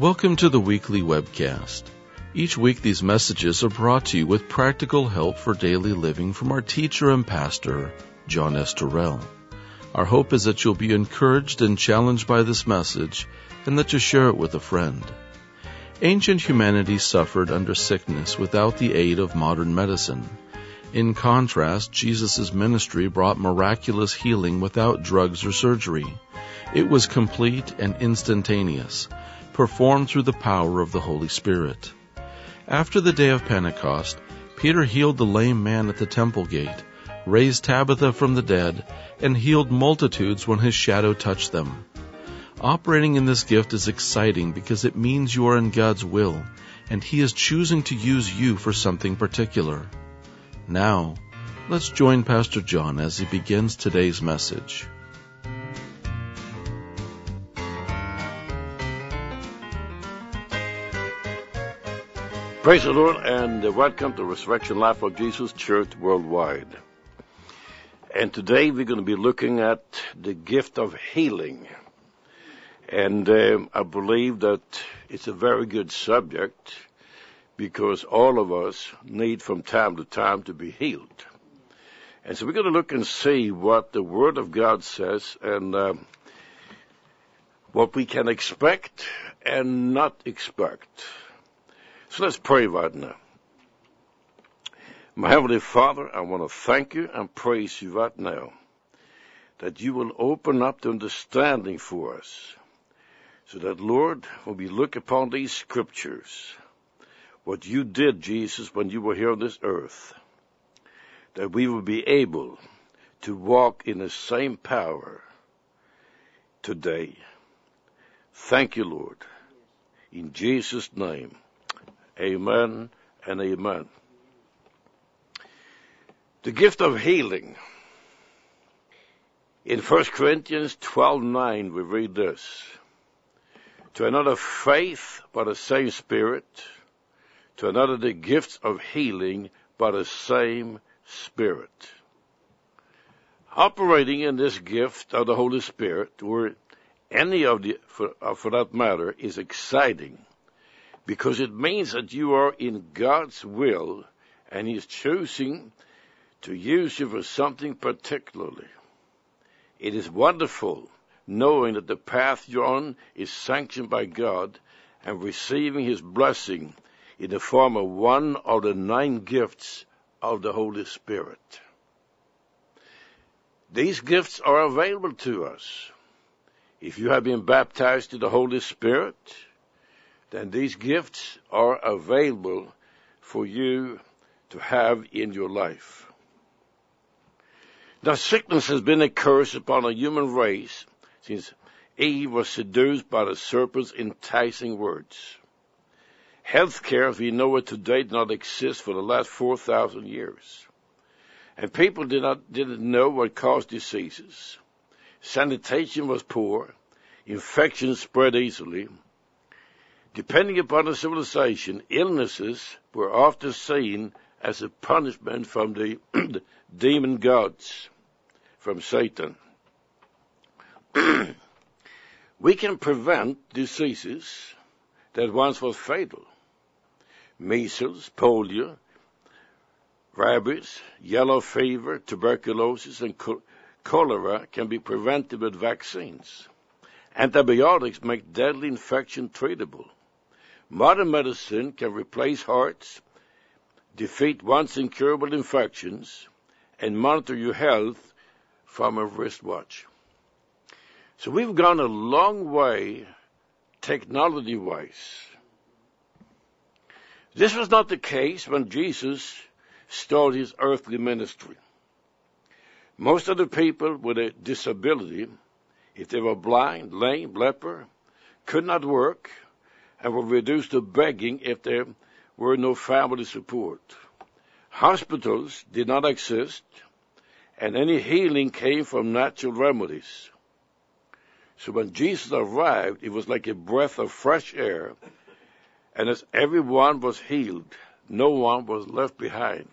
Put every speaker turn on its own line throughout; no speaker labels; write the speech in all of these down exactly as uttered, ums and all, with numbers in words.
Welcome to the weekly webcast. Each week these messages are brought to you with practical help for daily living from our teacher and pastor, John S. Terrell. Our hope is that you'll be encouraged and challenged by this message and that you'll share it with a friend. Ancient humanity suffered under sickness without the aid of modern medicine. In contrast, Jesus' ministry brought miraculous healing without drugs or surgery. It was complete and instantaneous, performed through the power of the Holy Spirit. After the day of Pentecost, Peter healed the lame man at the temple gate, raised Tabitha from the dead, and healed multitudes when his shadow touched them. Operating in this gift is exciting because it means you are in God's will, and He is choosing to use you for something particular. Now, let's join Pastor John as he begins today's message.
Praise the Lord, and welcome to Resurrection Life of Jesus Church Worldwide. And today we're going to be looking at the gift of healing. And uh, I believe that it's a very good subject because all of us need from time to time to be healed. And so we're going to look and see what the Word of God says and uh, what we can expect and not expect. So let's pray right now. My Heavenly Father, I want to thank you and praise you right now that you will open up the understanding for us so that, Lord, when we look upon these scriptures, what you did, Jesus, when you were here on this earth, that we will be able to walk in the same power today. Thank you, Lord. In Jesus' name. Amen and amen. The gift of healing. In First Corinthians twelve nine, we read this. To another faith by the same Spirit, to another the gifts of healing by the same Spirit. Operating in this gift of the Holy Spirit, or any of the, for, uh, for that matter, is exciting. Because it means that you are in God's will and He's choosing to use you for something particularly. It is wonderful knowing that the path you're on is sanctioned by God and receiving His blessing in the form of one of the nine gifts of the Holy Spirit. These gifts are available to us. If you have been baptized in the Holy Spirit, then these gifts are available for you to have in your life. Now, sickness has been a curse upon a human race since Eve was seduced by the serpent's enticing words. Healthcare, as we know it today, did not exist for the last four thousand years. And people did not, didn't know what caused diseases. Sanitation was poor. Infections spread easily. Depending upon the civilization, illnesses were often seen as a punishment from the demon gods, from Satan. We can prevent diseases that once was fatal. Measles, polio, rabies, yellow fever, tuberculosis, and cholera can be prevented with vaccines. Antibiotics make deadly infection treatable. Modern medicine can replace hearts, defeat once incurable infections, and monitor your health from a wristwatch. So we've gone a long way technology-wise. This was not the case when Jesus started his earthly ministry. Most of the people with a disability, if they were blind, lame, leper, could not work, and were reduced to begging if there were no family support. Hospitals did not exist, and any healing came from natural remedies. So when Jesus arrived, it was like a breath of fresh air, and as everyone was healed, no one was left behind.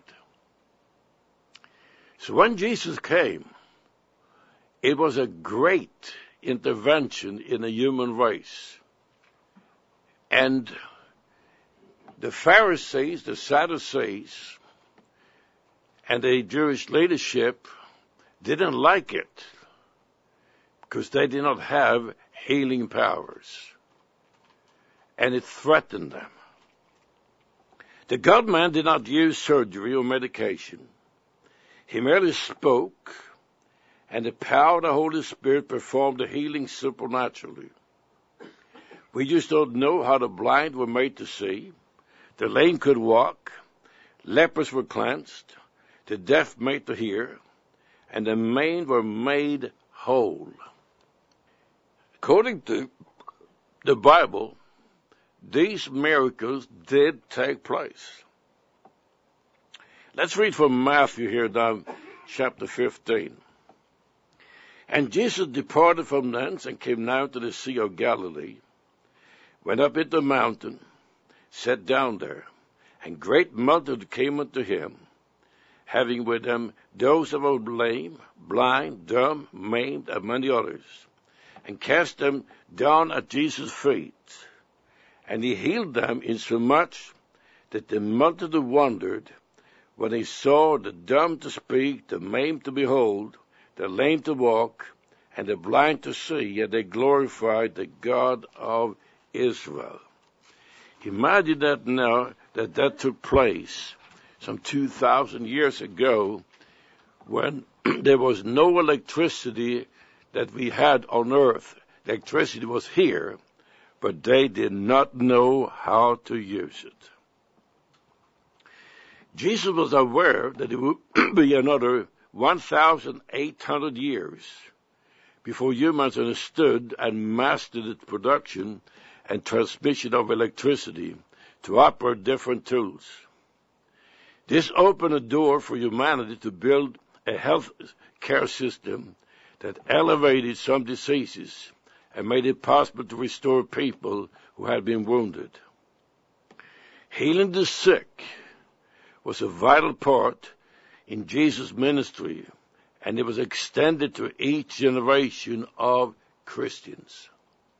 So when Jesus came, it was a great intervention in the human race. And the Pharisees, the Sadducees, and the Jewish leadership didn't like it because they did not have healing powers, and it threatened them. The God-man did not use surgery or medication. He merely spoke, and the power of the Holy Spirit performed the healing supernaturally. We just don't know how the blind were made to see, the lame could walk, lepers were cleansed, the deaf made to hear, and the maimed were made whole. According to the Bible, these miracles did take place. Let's read from Matthew here down chapter fifteen. And Jesus departed from thence and came now to the Sea of Galilee, went up into the mountain, sat down there, and great multitude came unto him, having with them those that were lame, blind, dumb, maimed, and many others, and cast them down at Jesus' feet. And he healed them insomuch that the multitude wondered when they saw the dumb to speak, the maimed to behold, the lame to walk, and the blind to see, and they glorified the God of Israel. Imagine that now, that that took place some two thousand years ago, when there was no electricity that we had on earth. Electricity was here, but they did not know how to use it. Jesus was aware that it would be another one thousand eight hundred years before humans understood and mastered its production and transmission of electricity to operate different tools. This opened a door for humanity to build a health care system that elevated some diseases and made it possible to restore people who had been wounded. Healing the sick was a vital part in Jesus' ministry, and it was extended to each generation of Christians.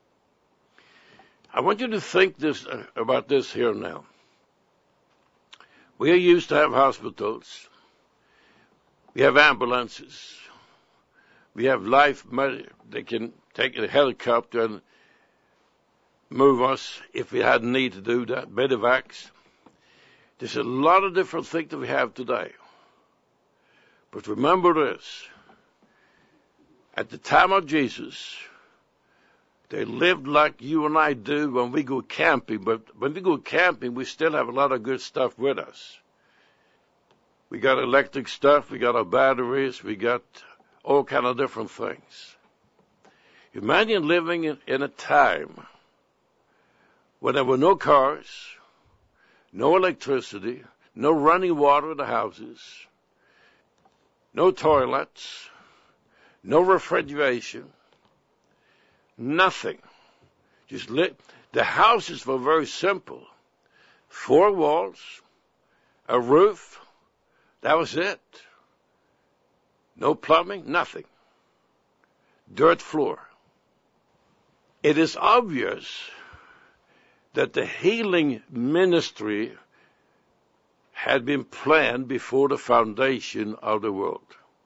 I want you to think this uh, about this here now. We are used to have hospitals. We have ambulances. We have life, they can take a helicopter and move us if we had need to do that, medevacs. There's a lot of different things that we have today. But remember this, at the time of Jesus, they lived like you and I do when we go camping, but when we go camping, we still have a lot of good stuff with us. We got electric stuff, we got our batteries, we got all kind of different things. Imagine living in, in a time when there were no cars, no electricity, no running water in the houses, no toilets, no refrigeration, nothing. Just lit. The houses were very simple. Four walls, a roof, that was it. No plumbing, nothing. Dirt floor. It is obvious that the healing ministry had been planned before the foundation of the world.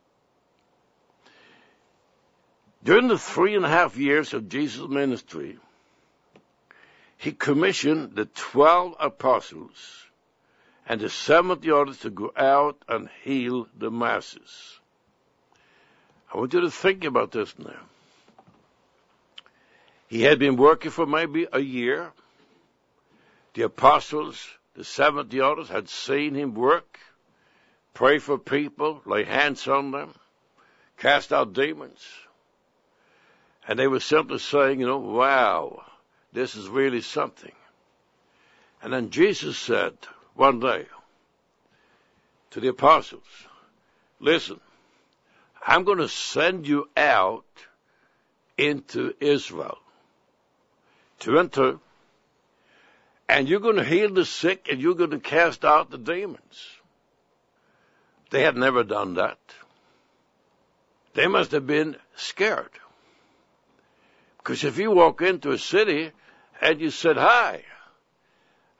During the three and a half years of Jesus' ministry, he commissioned the twelve apostles and the seventy others to go out and heal the masses. I want you to think about this now. He had been working for maybe a year. The apostles, the seventy others, had seen him work, pray for people, lay hands on them, cast out demons. And they were simply saying, you know, wow, this is really something. And then Jesus said one day to the apostles, listen, I'm going to send you out into Israel, two and two, and you're going to heal the sick and you're going to cast out the demons. They had never done that. They must have been scared. Because if you walk into a city and you said, hi,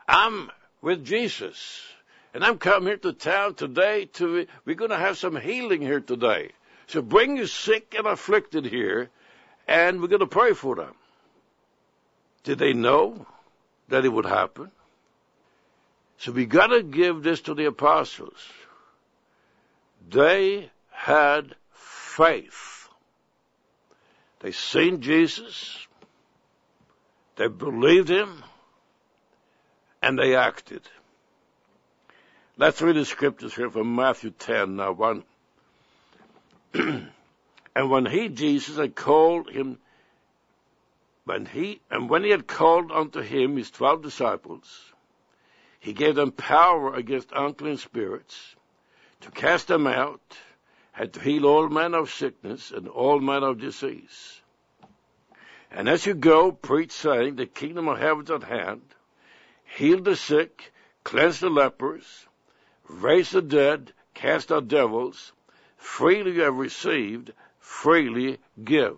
I'm with Jesus, and I'm coming here to town today to, we're going to have some healing here today. So bring your sick and afflicted here, and we're going to pray for them. Did they know that it would happen? So we got to give this to the apostles. They had faith. They seen Jesus, they believed him, and they acted. Let's read the scriptures here from Matthew ten, now one. And when he, Jesus, had called him, when he, and when he had called unto him his twelve disciples, he gave them power against unclean spirits, to cast them out, and to heal all manner of sickness and all manner of disease. And as you go, preach, saying, the kingdom of heaven is at hand. Heal the sick, cleanse the lepers, raise the dead, cast out devils. Freely you have received, freely give.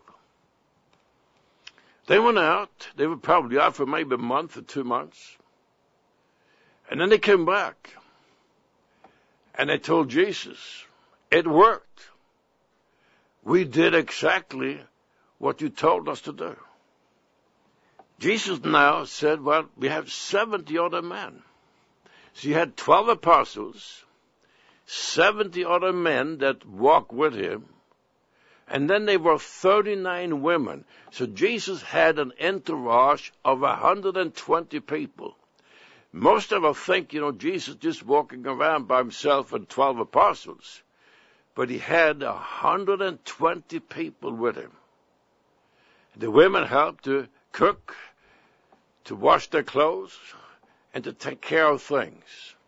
They went out. They were probably out for maybe a month or two months. And then they came back. And they told Jesus, it worked. We did exactly what you told us to do. Jesus now said, well, we have seventy other men. So you had twelve apostles, seventy other men that walked with him, and then there were thirty-nine women. So Jesus had an entourage of one hundred twenty people. Most of us think, you know, Jesus just walking around by himself and twelve apostles. But he had one hundred twenty people with him. The women helped to cook, to wash their clothes, and to take care of things.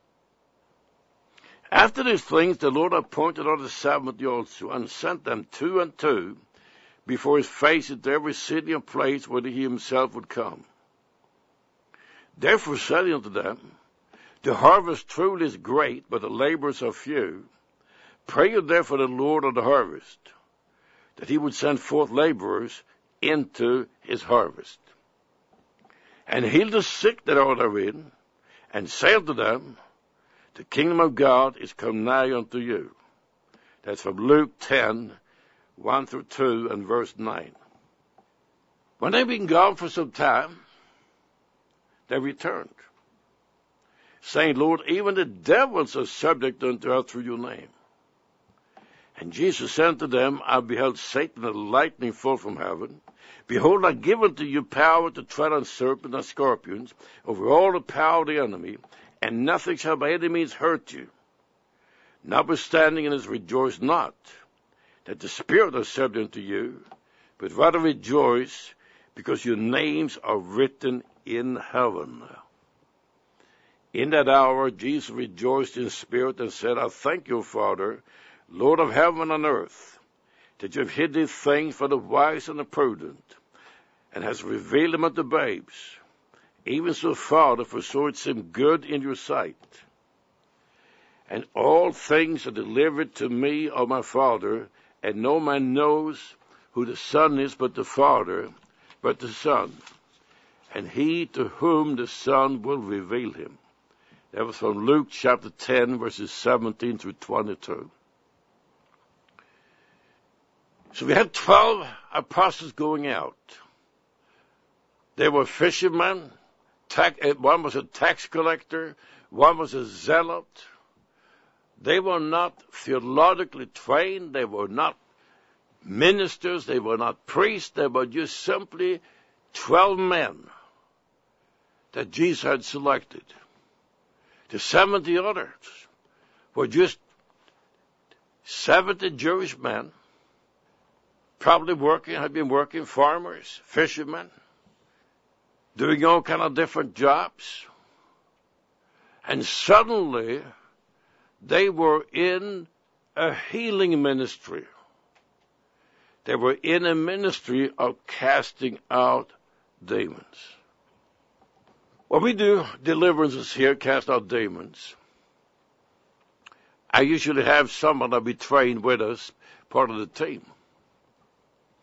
After these things, the Lord appointed other seventy also, and sent them two and two before his face into every city and place where he himself would come. Therefore said he unto them, the harvest truly is great, but the laborers are few. Pray you therefore the Lord of the harvest, that he would send forth laborers into his harvest. And heal the sick that are therein, and say unto them, the kingdom of God is come nigh unto you. That's from Luke ten, one through two, and verse nine. When they've been gone for some time, they returned, saying, Lord, even the devils are subject unto us through your name. And Jesus said unto them, I beheld Satan as lightning fall from heaven. Behold, I give unto you power to tread on serpents and scorpions, over all the power of the enemy, and nothing shall by any means hurt you. Notwithstanding, it is rejoice not that the Spirit is subject unto you, but rather rejoice because your names are written in heaven. In that hour, Jesus rejoiced in spirit and said, I thank you, Father, Lord of heaven and earth, that you have hid these things for the wise and the prudent, and has revealed them unto babes. Even so, Father, for so it seemed good in your sight. And all things are delivered to me of my Father, and no man knows who the Son is but the Father, but the Son, and he to whom the Son will reveal him. That was from Luke chapter ten, verses seventeen through twenty-two. So we had twelve apostles going out. They were fishermen. Tax, one was a tax collector. One was a zealot. They were not theologically trained. They were not ministers. They were not priests. They were just simply twelve men that Jesus had selected. The seventy others were just seventy Jewish men, probably working, had been working, farmers, fishermen, doing all kind of different jobs. And suddenly, they were in a healing ministry. They were in a ministry of casting out demons. When we do deliverances here, cast out demons, I usually have someone that be trained with us, part of the team.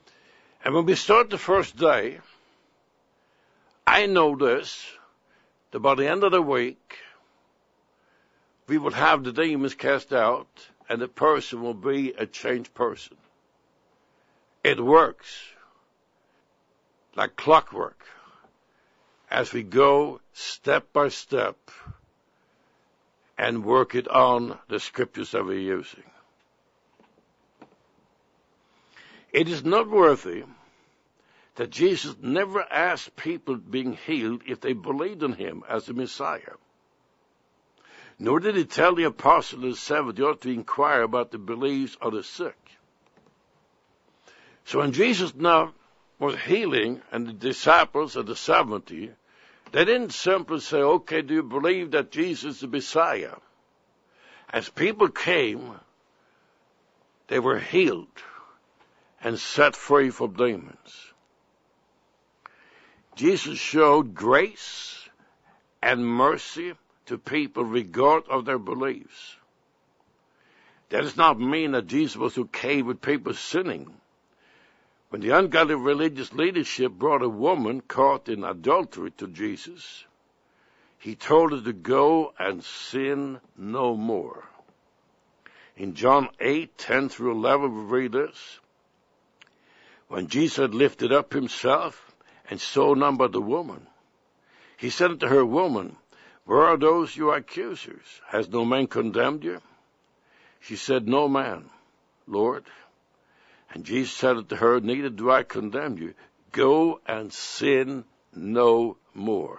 And when we start the first day, I notice that by the end of the week, we will have the demons cast out and the person will be a changed person. It works like clockwork as we go step by step and work it on the scriptures that we're using. It is noteworthy that Jesus never asked people being healed if they believed in him as the Messiah. Nor did he tell the apostles and seventy ought to inquire about the beliefs of the sick. So when Jesus now was healing and the disciples of the seventy, they didn't simply say, okay, do you believe that Jesus is the Messiah? As people came, they were healed and set free from demons. Jesus showed grace and mercy to people regardless of their beliefs. That does not mean that Jesus was okay with people sinning. When the ungodly religious leadership brought a woman caught in adultery to Jesus, he told her to go and sin no more. In John eight, ten through eleven, we read this. When Jesus had lifted up himself and saw none but the woman, he said unto her, Woman, where are those your accusers? Has no man condemned you? She said, No man, Lord. And Jesus said unto her, Neither do I condemn you. Go and sin no more.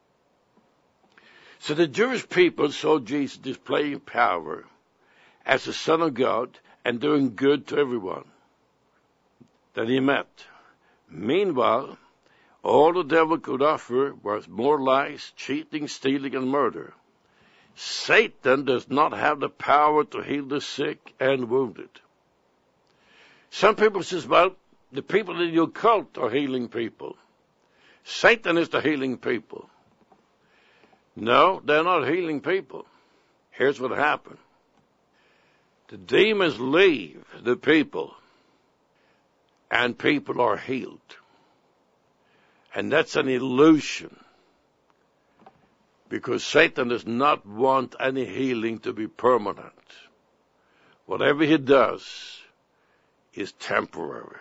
So the Jewish people saw Jesus displaying power as the Son of God and doing good to everyone that he met. Meanwhile, all the devil could offer was more lies, cheating, stealing, and murder. Satan does not have the power to heal the sick and wounded. Some people say, well, the people in your cult are healing people. Satan is the healing people. No, they're not healing people. Here's what happened. The demons leave the people, and people are healed. And that's an illusion, because Satan does not want any healing to be permanent. Whatever he does is temporary.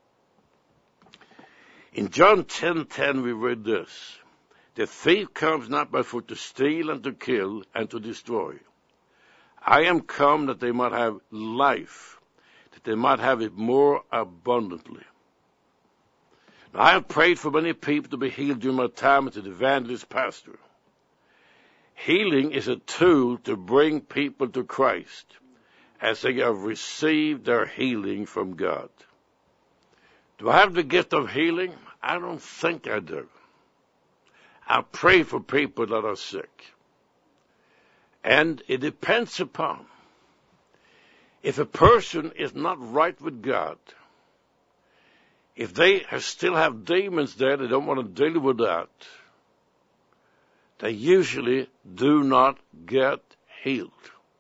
In John ten ten we read this, The thief comes not but for to steal and to kill and to destroy. I am come that they might have life, that they might have it more abundantly. Now, I have prayed for many people to be healed during my time as an evangelist pastor. Healing is a tool to bring people to Christ as they have received their healing from God. Do I have the gift of healing? I don't think I do. I pray for people that are sick. And it depends upon if a person is not right with God, if they still have demons there, they don't want to deal with that, they usually do not get healed.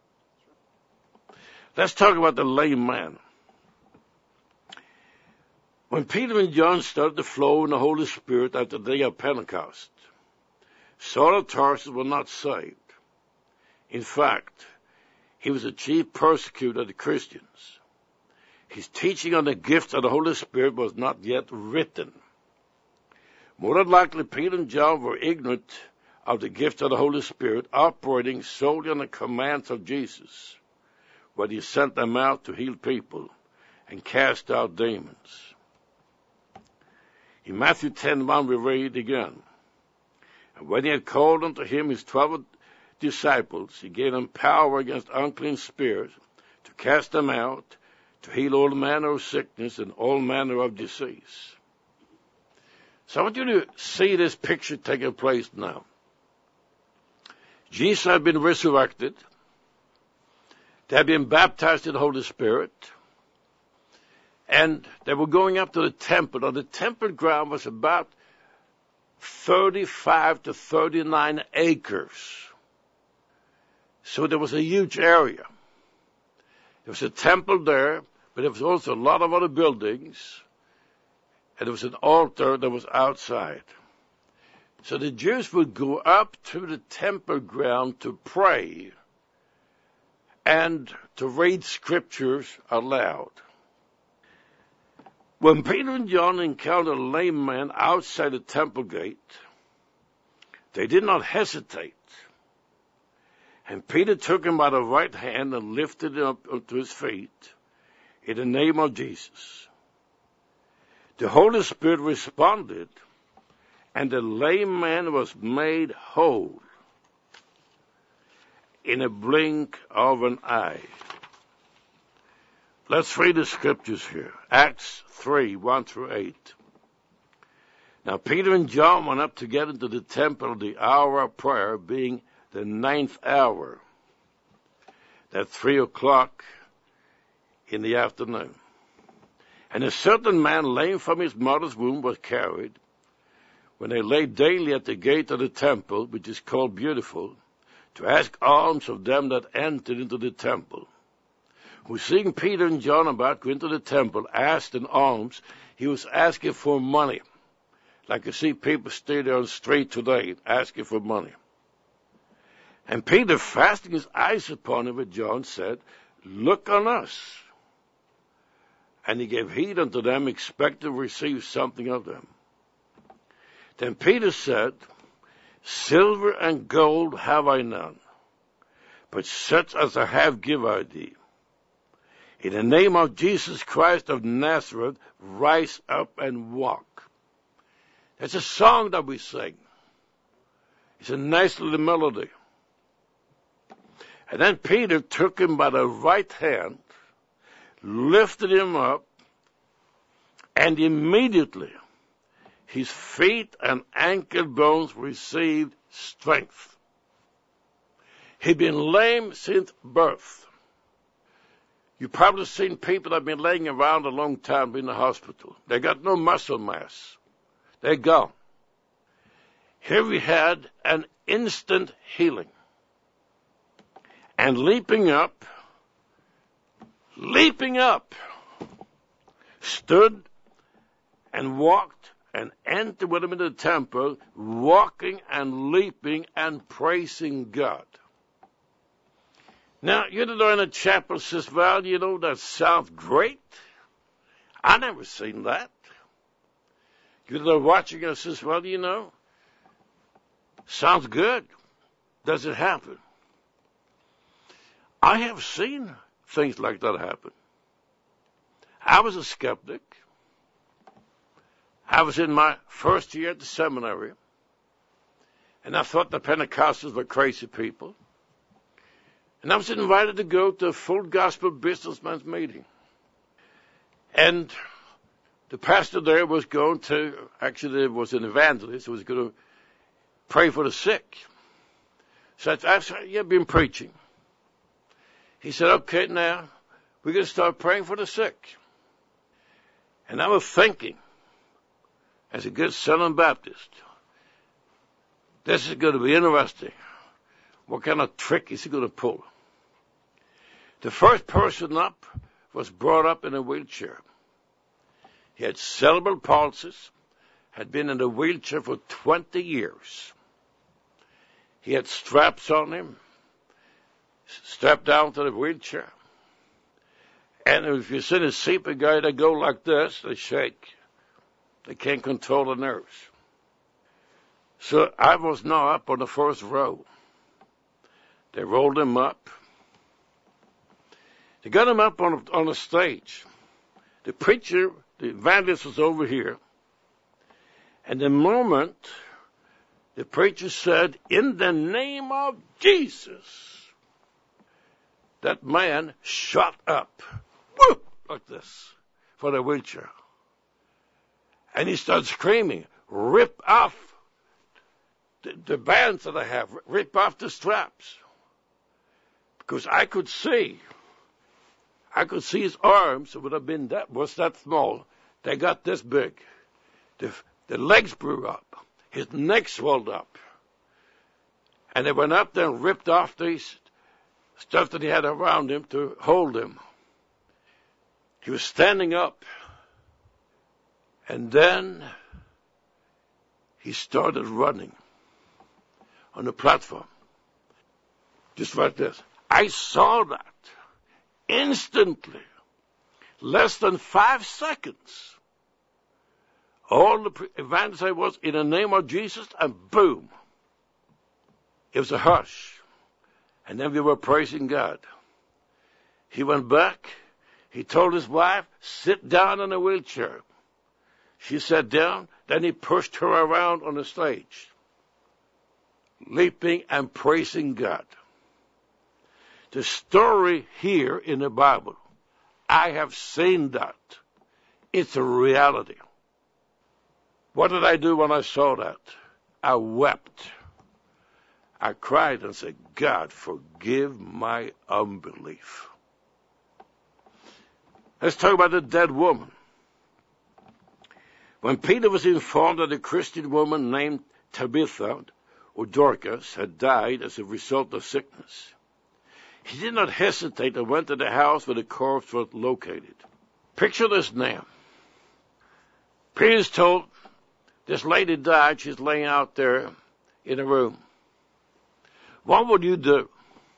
Let's talk about the lame man. When Peter and John started to flow in the Holy Spirit at the day of Pentecost, Saul of Tarsus was not saved. In fact, he was a chief persecutor of the Christians. His teaching on the gifts of the Holy Spirit was not yet written. More than likely, Peter and John were ignorant of the gift of the Holy Spirit, operating solely on the commands of Jesus, when he sent them out to heal people and cast out demons. In Matthew ten one we read again, And when he had called unto him his twelve disciples, he gave them power against unclean spirits to cast them out, to heal all manner of sickness and all manner of disease. So I want you to see this picture taking place now. Jesus had been resurrected. They had been baptized in the Holy Spirit. And they were going up to the temple. Now, the temple ground was about thirty-five to thirty-nine acres. So there was a huge area. There was a temple there, but there was also a lot of other buildings. And there was an altar that was outside. So the Jews would go up to the temple ground to pray and to read scriptures aloud. When Peter and John encountered a lame man outside the temple gate, they did not hesitate. And Peter took him by the right hand and lifted him up onto his feet in the name of Jesus. The Holy Spirit responded, and the lame man was made whole in a blink of an eye. Let's read the scriptures here. Acts three, one through eight. Now Peter and John went up together to the temple of the hour of prayer, being the ninth hour, at three o'clock in the afternoon. And a certain man lame from his mother's womb was carried, when they lay daily at the gate of the temple, which is called Beautiful, to ask alms of them that entered into the temple. Who, seeing Peter and John about to enter the temple, asked an alms. He was asking for money, like you see people stay there on the street today, asking for money. And Peter, fastening his eyes upon him with John, said, Look on us. And he gave heed unto them, expecting to receive something of them. Then Peter said, Silver and gold have I none, but such as I have give I thee. In the name of Jesus Christ of Nazareth, rise up and walk. That's a song that we sing. It's a nice little melody. And then Peter took him by the right hand, lifted him up, and immediately his feet and ankle bones received strength. He'd been lame since birth. You've probably seen people that have been laying around a long time in the hospital. They got no muscle mass. They're gone. Here we had an instant healing. And leaping up, leaping up, stood and walked and entered with him into the temple, walking and leaping and praising God. Now, you know, in a chapel says, well, you know, that sounds great. I never seen that. You know, watching us says, well, you know, sounds good. Does it happen? I have seen things like that happen. I was a skeptic. I was in my first year at the seminary, and I thought the Pentecostals were crazy people. And I was invited to go to a full gospel businessman's meeting. And the pastor there was going to, actually there was an evangelist who was going to pray for the sick. So I said, you've been preaching. He said, okay, now we're going to start praying for the sick. And I was thinking, as a good Southern Baptist, this is going to be interesting. What kind of trick is he going to pull? The first person up was brought up in a wheelchair. He had cerebral palsy, had been in a wheelchair for twenty years. He had straps on him, strapped down to the wheelchair. And if you see a sleepy guy, they go like this, they shake. They can't control the nerves. So I was now up on the first row. They rolled him up. They got him up on, on a stage. The preacher, the evangelist was over here. And the moment the preacher said, in the name of Jesus, that man shot up, whoop, like this, for the wheelchair. And he started screaming, rip off the, the bands that I have, rip off the straps. Because I could see, I could see his arms, it would have been that, was that small. They got this big. The, the legs grew up. His neck swelled up. And they went up there and ripped off these stuff that he had around him to hold him. He was standing up. And then he started running on the platform. Just like this. I saw that instantly. Less than five seconds. All the evangelist was in the name of Jesus, and boom. It was a hush. And then we were praising God. He went back. He told his wife, sit down in a wheelchair. She sat down. Then he pushed her around on the stage, leaping and praising God. The story here in the Bible, I have seen that. It's a reality. What did I do when I saw that? I wept. I cried and said, God, forgive my unbelief. Let's talk about the dead woman. When Peter was informed that a Christian woman named Tabitha, or Dorcas, had died as a result of sickness, he did not hesitate and went to the house where the corpse was located. Picture this now. Peter's told, this lady died, she's laying out there in a room. What would you do?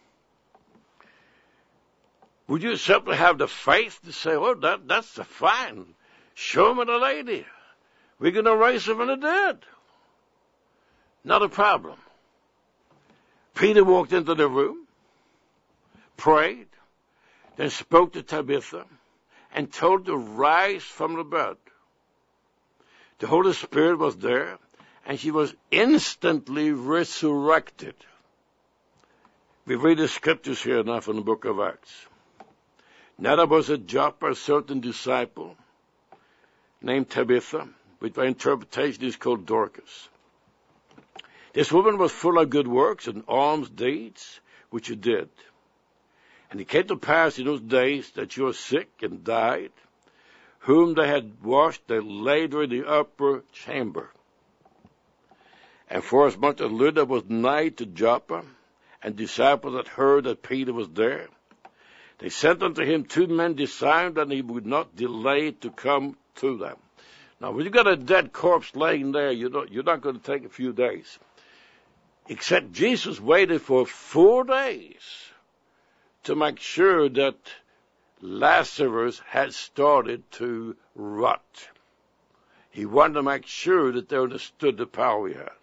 Would you simply have the faith to say, well, that, that's fine. Show me the lady. We're going to raise her from the dead. Not a problem. Peter walked into the room, prayed, then spoke to Tabitha, and told her to rise from the bed. The Holy Spirit was there, and she was instantly resurrected. We read the scriptures here now from the book of Acts. Now there was at Joppa a certain disciple named Tabitha, which by interpretation is called Dorcas. This woman was full of good works and alms deeds, which she did. And it came to pass in those days that she was sick and died, whom they had washed, they laid her in the upper chamber. And forasmuch as Lydda was nigh to Joppa, and disciples had heard that Peter was there, they sent unto him two men, desiring that he would not delay to come to them. Now, when you got a dead corpse laying there, you don't, you're not going to take a few days. Except Jesus waited for four days to make sure that Lazarus had started to rot. He wanted to make sure that they understood the power he had.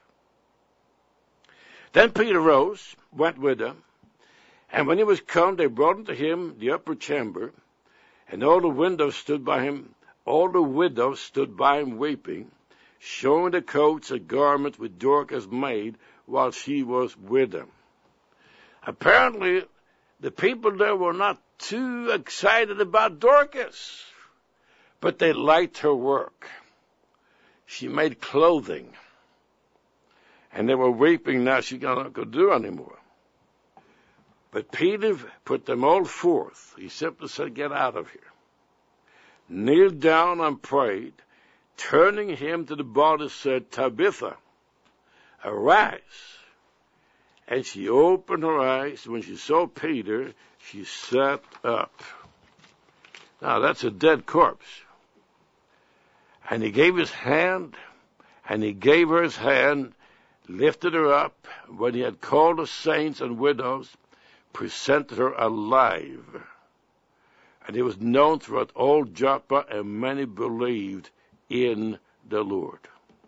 Then Peter rose, went with them, and when he was come, they brought unto him the upper chamber, and all the windows stood by him, all the widows stood by him weeping, showing the coats and garments which Dorcas made while she was with them. Apparently, the people there were not too excited about Dorcas, but they liked her work. She made clothing, and they were weeping now she cannot go do anymore. But Peter put them all forth. He simply said, get out of here. Kneeled down and prayed, turning him to the body, said, Tabitha, arise. And she opened her eyes. When she saw Peter, she sat up. Now, that's a dead corpse. And he gave his hand, and he gave her his hand, lifted her up. When he had called the saints and widows, presented her alive. And it was known throughout all Joppa, and many believed in the Lord.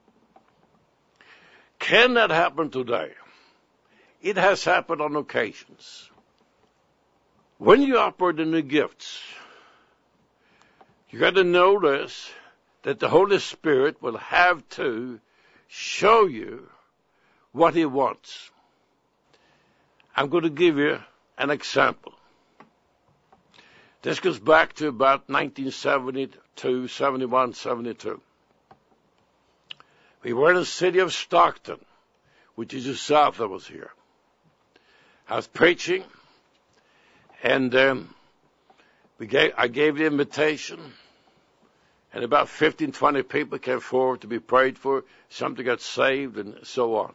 Can that happen today? It has happened on occasions. When you operate in the gifts, you got to notice that the Holy Spirit will have to show you what He wants. I'm going to give you an example. This goes back to about nineteen seventy-two, seventy-one, seventy-two. We were in the city of Stockton, which is just south of us here. I was preaching, and um, we gave, I gave the invitation, and about fifteen, twenty people came forward to be prayed for. Some got saved, and so on.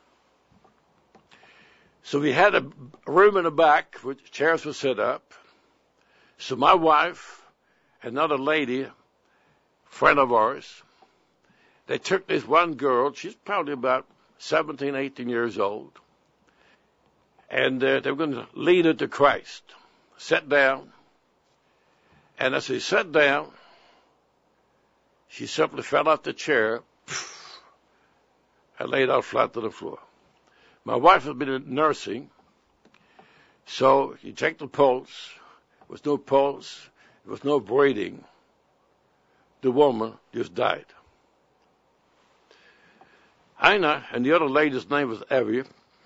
So we had a room in the back, where chairs were set up. So my wife, another lady, friend of ours, they took this one girl, she's probably about seventeen, eighteen years old, and uh, they were going to lead her to Christ. Sat down, and as she sat down, she simply fell off the chair and laid out flat to the floor. My wife had been nursing, so you checked the pulse. There was no pulse. There was no breathing. The woman just died. Ina, and the other lady's name was Evie,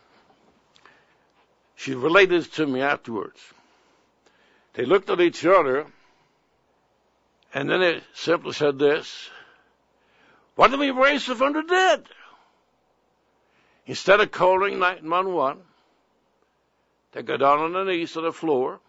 she related this to me afterwards. They looked at each other, and then they simply said this: "Why don't we raise her from the dead?" Instead of calling nine one one, they got down on their knees to the floor,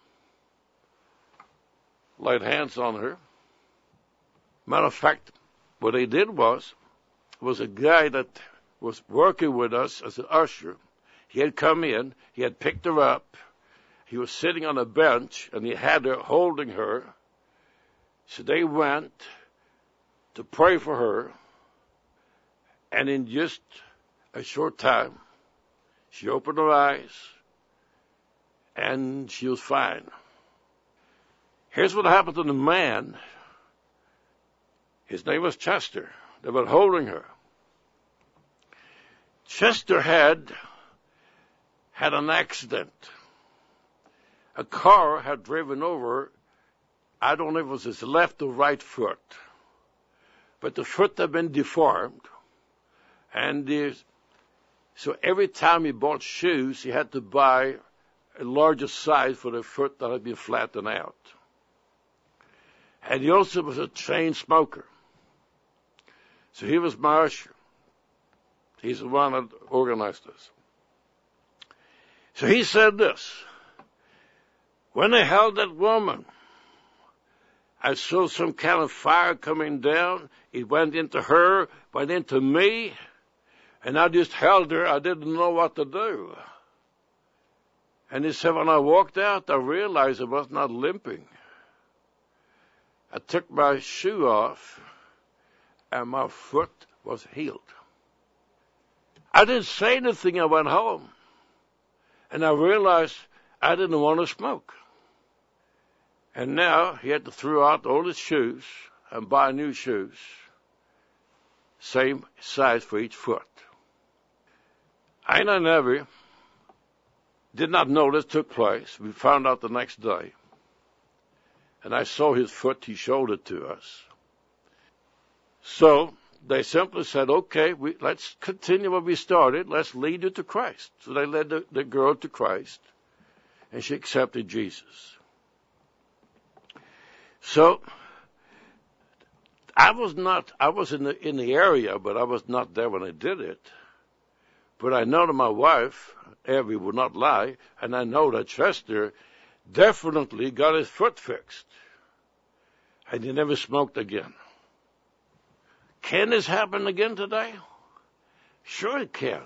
laid hands on her. Matter of fact, what they did was, was a guy that was working with us as an usher. He had come in, he had picked her up, he was sitting on a bench, and he had her holding her. So they went to pray for her, and in just a short time, she opened her eyes, and she was fine. Here's what happened to the man. His name was Chester. They were holding her. Chester had had an accident. A car had driven over, I don't know if it was his left or right foot, but the foot had been deformed. And the, so every time he bought shoes, he had to buy a larger size for the foot that had been flattened out. And he also was a chain smoker. So he was my usher. He's the one that organized us. So he said this: "When they held that woman, I saw some kind of fire coming down. It went into her, went into me, and I just held her. I didn't know what to do." And he said, when I walked out, I realized I was not limping. I took my shoe off, and my foot was healed. I didn't say anything. I went home, and I realized I didn't want to smoke. And now he had to throw out all his shoes and buy new shoes, same size for each foot. Ina and Evie did not know this took place. We found out the next day. And I saw his foot. He showed it to us. So they simply said, okay, we, let's continue what we started. Let's lead you to Christ. So they led the, the girl to Christ, and she accepted Jesus. So I was not, I was in the, in the area, but I was not there when I did it. But I know that my wife, Evie, would not lie, and I know that Chester definitely got his foot fixed. And he never smoked again. Can this happen again today? Sure it can.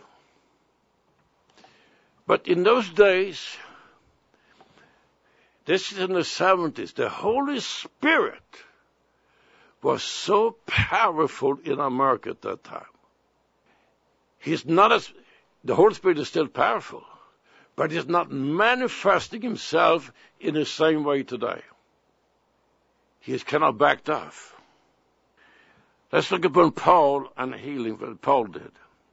But in those days, this is in the seventies, the Holy Spirit was so powerful in America at that time. He's not as, the Holy Spirit is still powerful, but he's not manifesting himself in the same way today. He is kind of backed off. Let's look upon Paul and the healing that Paul did.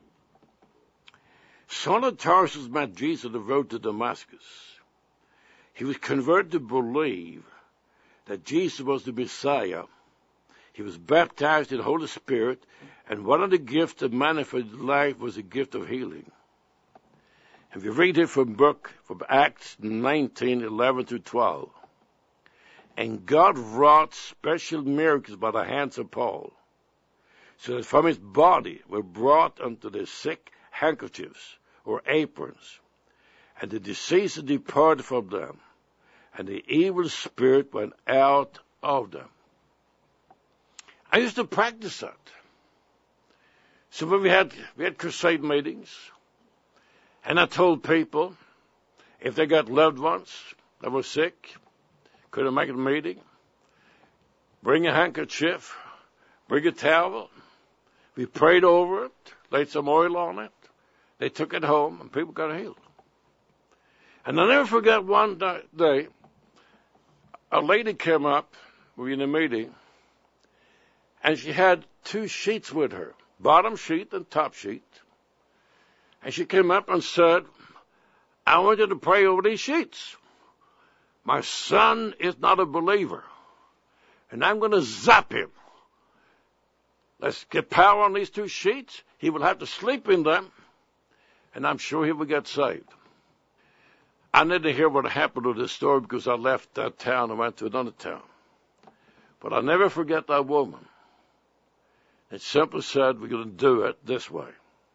Saul of Tarsus met Jesus on the road to Damascus. He was converted to believe that Jesus was the Messiah. He was baptized in the Holy Spirit, and one of the gifts that manifested life was the gift of healing. If you read it from book from Acts nineteen, eleven through twelve, and God wrought special miracles by the hands of Paul, so that from his body were brought unto the sick handkerchiefs or aprons, and the diseases departed from them, and the evil spirit went out of them. I used to practice that. So when we had we had crusade meetings, and I told people if they got loved ones that were sick, couldn't make a meeting, bring a handkerchief, bring a towel. We prayed over it, laid some oil on it. They took it home, and people got healed. And I'll never forget one day, a lady came up, we were in a meeting, and she had two sheets with her, bottom sheet and top sheet. And she came up and said, I want you to pray over these sheets. My son is not a believer, and I'm going to zap him. Let's get power on these two sheets. He will have to sleep in them, and I'm sure he will get saved. I need to hear what happened to this story because I left that town and went to another town. But I'll never forget that woman. It simply said, we're going to do it this way.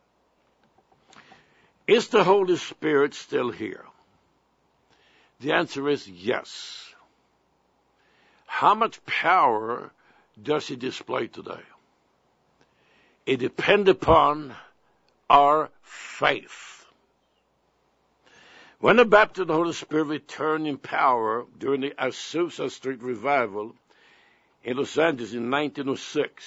Is the Holy Spirit still here? The answer is yes. How much power does he display today? It depends upon our faith. When the baptism of the Holy Spirit returned in power during the Azusa Street revival in Los Angeles in nineteen oh six,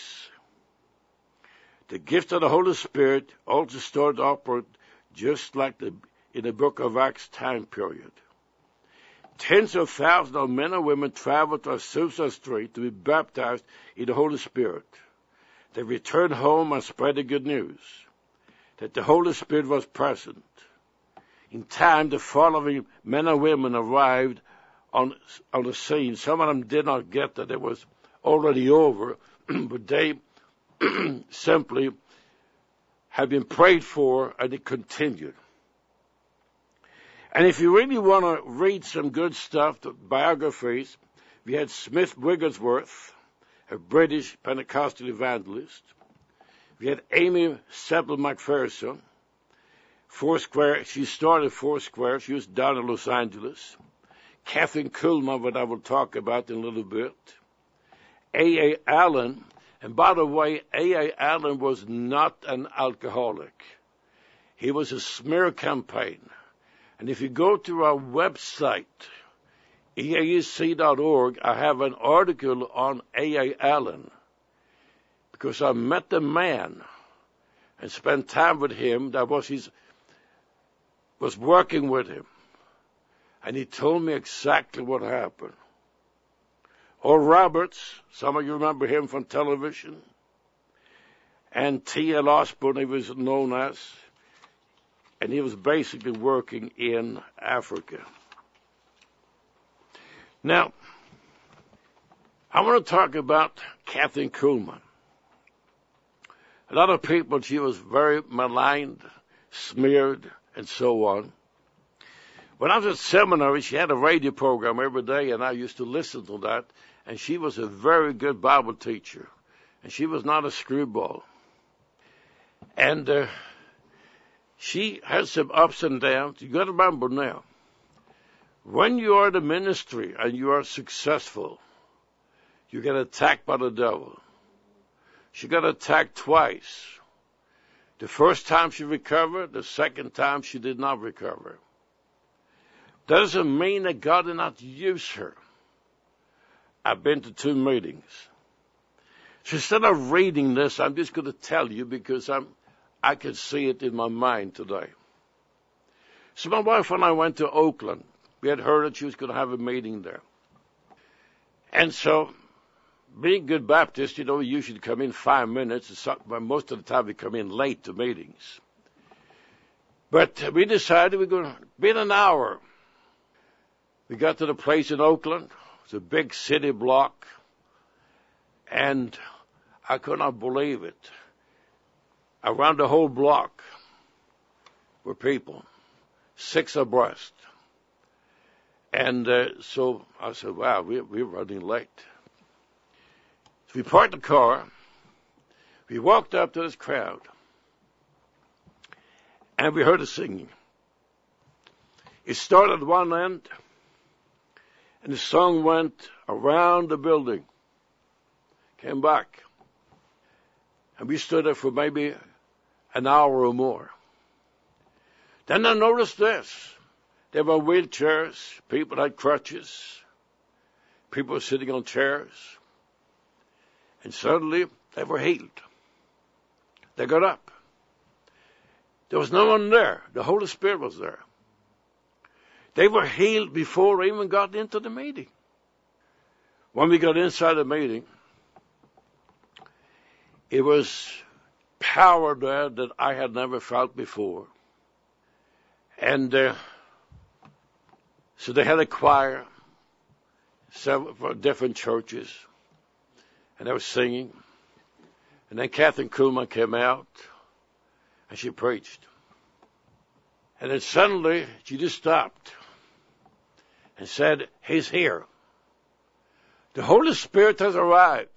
the gift of the Holy Spirit also started to operate just like the, in the book of Acts time period. Tens of thousands of men and women traveled to Azusa Street to be baptized in the Holy Spirit. They returned home and spread the good news that the Holy Spirit was present. In time, the following men and women arrived on, on the scene. Some of them did not get that it was already over, but they simply had been prayed for, and it continued. And if you really want to read some good stuff, the biographies, we had Smith Wigglesworth, a British Pentecostal evangelist. We had Amy Sepple McPherson, Foursquare. She started Foursquare. She was down in Los Angeles. Catherine Kuhlman, what I will talk about in a little bit. A A. Allen. And by the way, A A. Allen was not an alcoholic. He was a smear campaign. And if you go to our website, E A E C dot org, I have an article on A A. Allen because I met the man and spent time with him that was his was working with him. And he told me exactly what happened. Oral Roberts, some of you remember him from television, and T L Osborne, he was known as, and he was basically working in Africa. Now, I want to talk about Catherine Kuhlman. A lot of people, she was very maligned, smeared, and so on. When I was at seminary, she had a radio program every day, and I used to listen to that, and she was a very good Bible teacher, and she was not a screwball. And uh, she had some ups and downs. You got to remember now, when you are in the ministry and you are successful, you get attacked by the devil. She got attacked twice. The first time she recovered, the second time she did not recover. Doesn't mean that God did not use her. I've been to two meetings. So instead of reading this, I'm just going to tell you because I'm, I can see it in my mind today. So my wife and I went to Oakland. We had heard that she was going to have a meeting there. And so, being good Baptist, you know, we usually come in five minutes. But most of the time we come in late to meetings. But we decided we were going to be in an hour. We got to the place in Oakland. It's a big city block. And I could not believe it. Around the whole block were people, six abreast. And uh, so I said, wow, we, we're running late. So we parked the car. We walked up to this crowd. And we heard the singing. It started at one end. And the song went around the building. Came back. And we stood there for maybe an hour or more. Then I noticed this. There were wheelchairs. People had crutches. People were sitting on chairs. And suddenly they were healed. They got up. There was no one there. The Holy Spirit was there. They were healed before they even got into the meeting. When we got inside the meeting, it was power there that I had never felt before. And uh, so they had a choir, several from different churches, and they were singing. And then Catherine Kuhlman came out, and she preached. And then suddenly, she just stopped and said, "He's here. The Holy Spirit has arrived."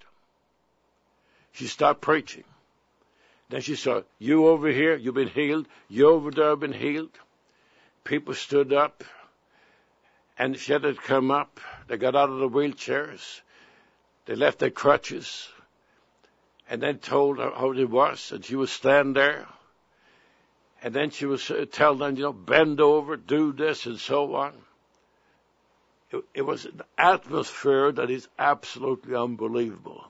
She stopped preaching. Then she said, "You over here, you've been healed. You over there have been healed." People stood up, and she had to come up. They got out of the wheelchairs. They left their crutches, and then told her how it was, and she would stand there. And then she would tell them, you know, bend over, do this, and so on. It, it was an atmosphere that is absolutely unbelievable.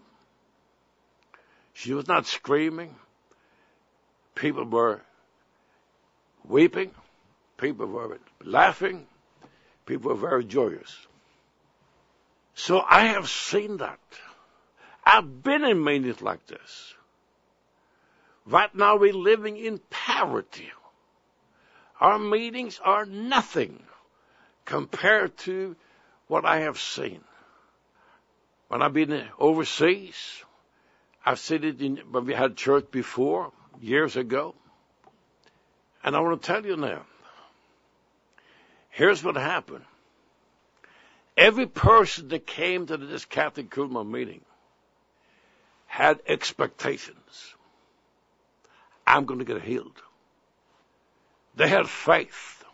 She was not screaming. People were weeping. People were laughing. People were very joyous. So I have seen that. I've been in meetings like this. Right now we're living in poverty. Our meetings are nothing compared to what I have seen. When I've been overseas, I've seen it in, when we had church before, years ago. And I want to tell you now, here's what happened. Every person that came to this Catherine Kuhlman meeting had expectations. I'm going to get healed. They had faith.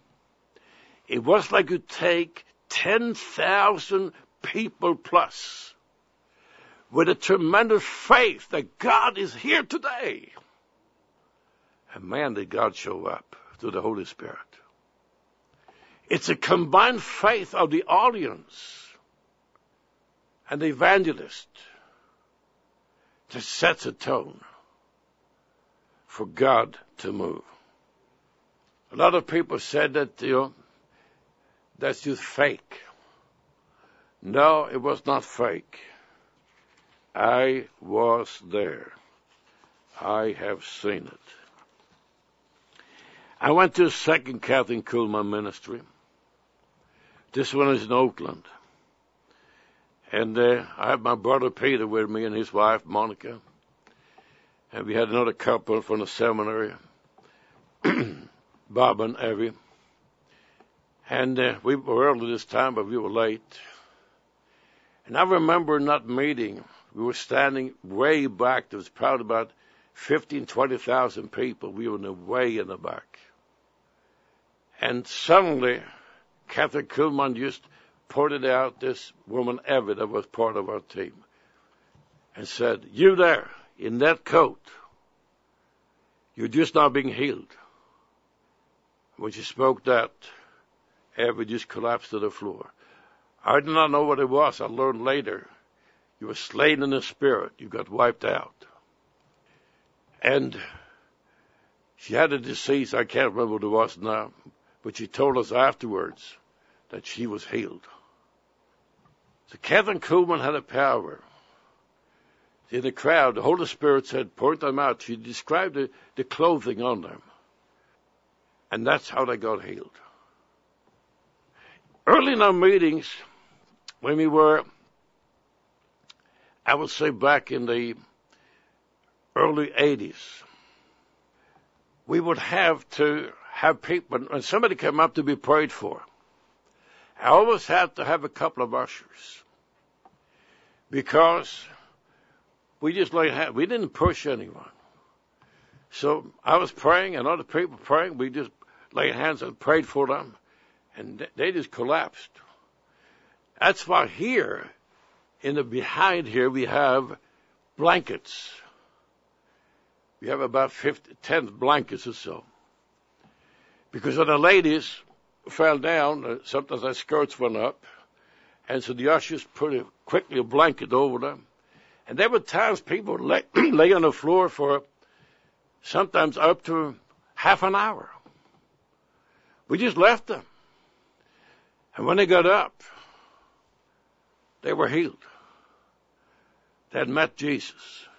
It was like you take ten thousand people plus with a tremendous faith that God is here today. And man, did God show up through the Holy Spirit. It's a combined faith of the audience and the evangelist that sets a tone for God to move. A lot of people said that, you know, that's just fake. No, it was not fake. I was there. I have seen it. I went to a second Catherine Kuhlman ministry. This one is in Oakland. And uh, I had my brother Peter with me and his wife, Monica. And we had another couple from the seminary, Bob and Evie. And uh, we were early this time, but we were late. And I remember in that meeting, we were standing way back. There was probably about fifteen, twenty thousand people. We were in the way in the back. And suddenly, Catherine Kuhlman just pointed out this woman, Evie, that was part of our team, and said, "You there, in that coat, you're just not being healed." When she spoke that, Evie just collapsed to the floor. I did not know what it was. I learned later. You were slain in the spirit. You got wiped out. And she had a disease. I can't remember what it was now. But she told us afterwards that she was healed. So Catherine Kuhlman had a power. In the crowd, the Holy Spirit said, point them out. She described the, the clothing on them. And that's how they got healed. Early in our meetings, when we were, I would say back in the early eighties, we would have to have people, when somebody came up to be prayed for, I always had to have a couple of ushers. Because we just laid hands. We didn't push anyone. So I was praying and other people praying. We just laid hands and prayed for them. And they just collapsed. That's why here, in the behind here, we have blankets. We have about fifty, ten blankets or so. Because when the ladies fell down, sometimes their skirts went up. And so the ushers put a, quickly a blanket over them. And there were times people would lay, lay on the floor for sometimes up to half an hour. We just left them. And when they got up, they were healed. They had met Jesus.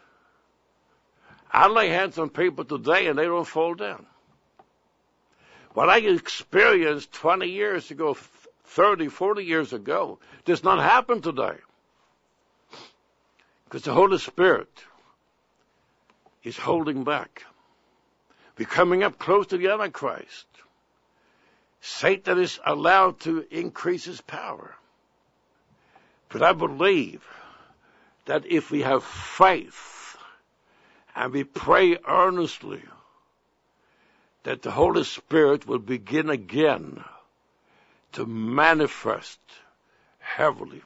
I lay hands on people today and they don't fall down. What I experienced twenty years ago, thirty, forty years ago, does not happen today. Because the Holy Spirit is holding back. We're coming up close to the Antichrist. Satan is allowed to increase his power. But I believe that if we have faith and we pray earnestly, that the Holy Spirit will begin again to manifest heavily.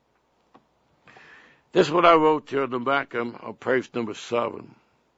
This is what I wrote here in the back of page number seven.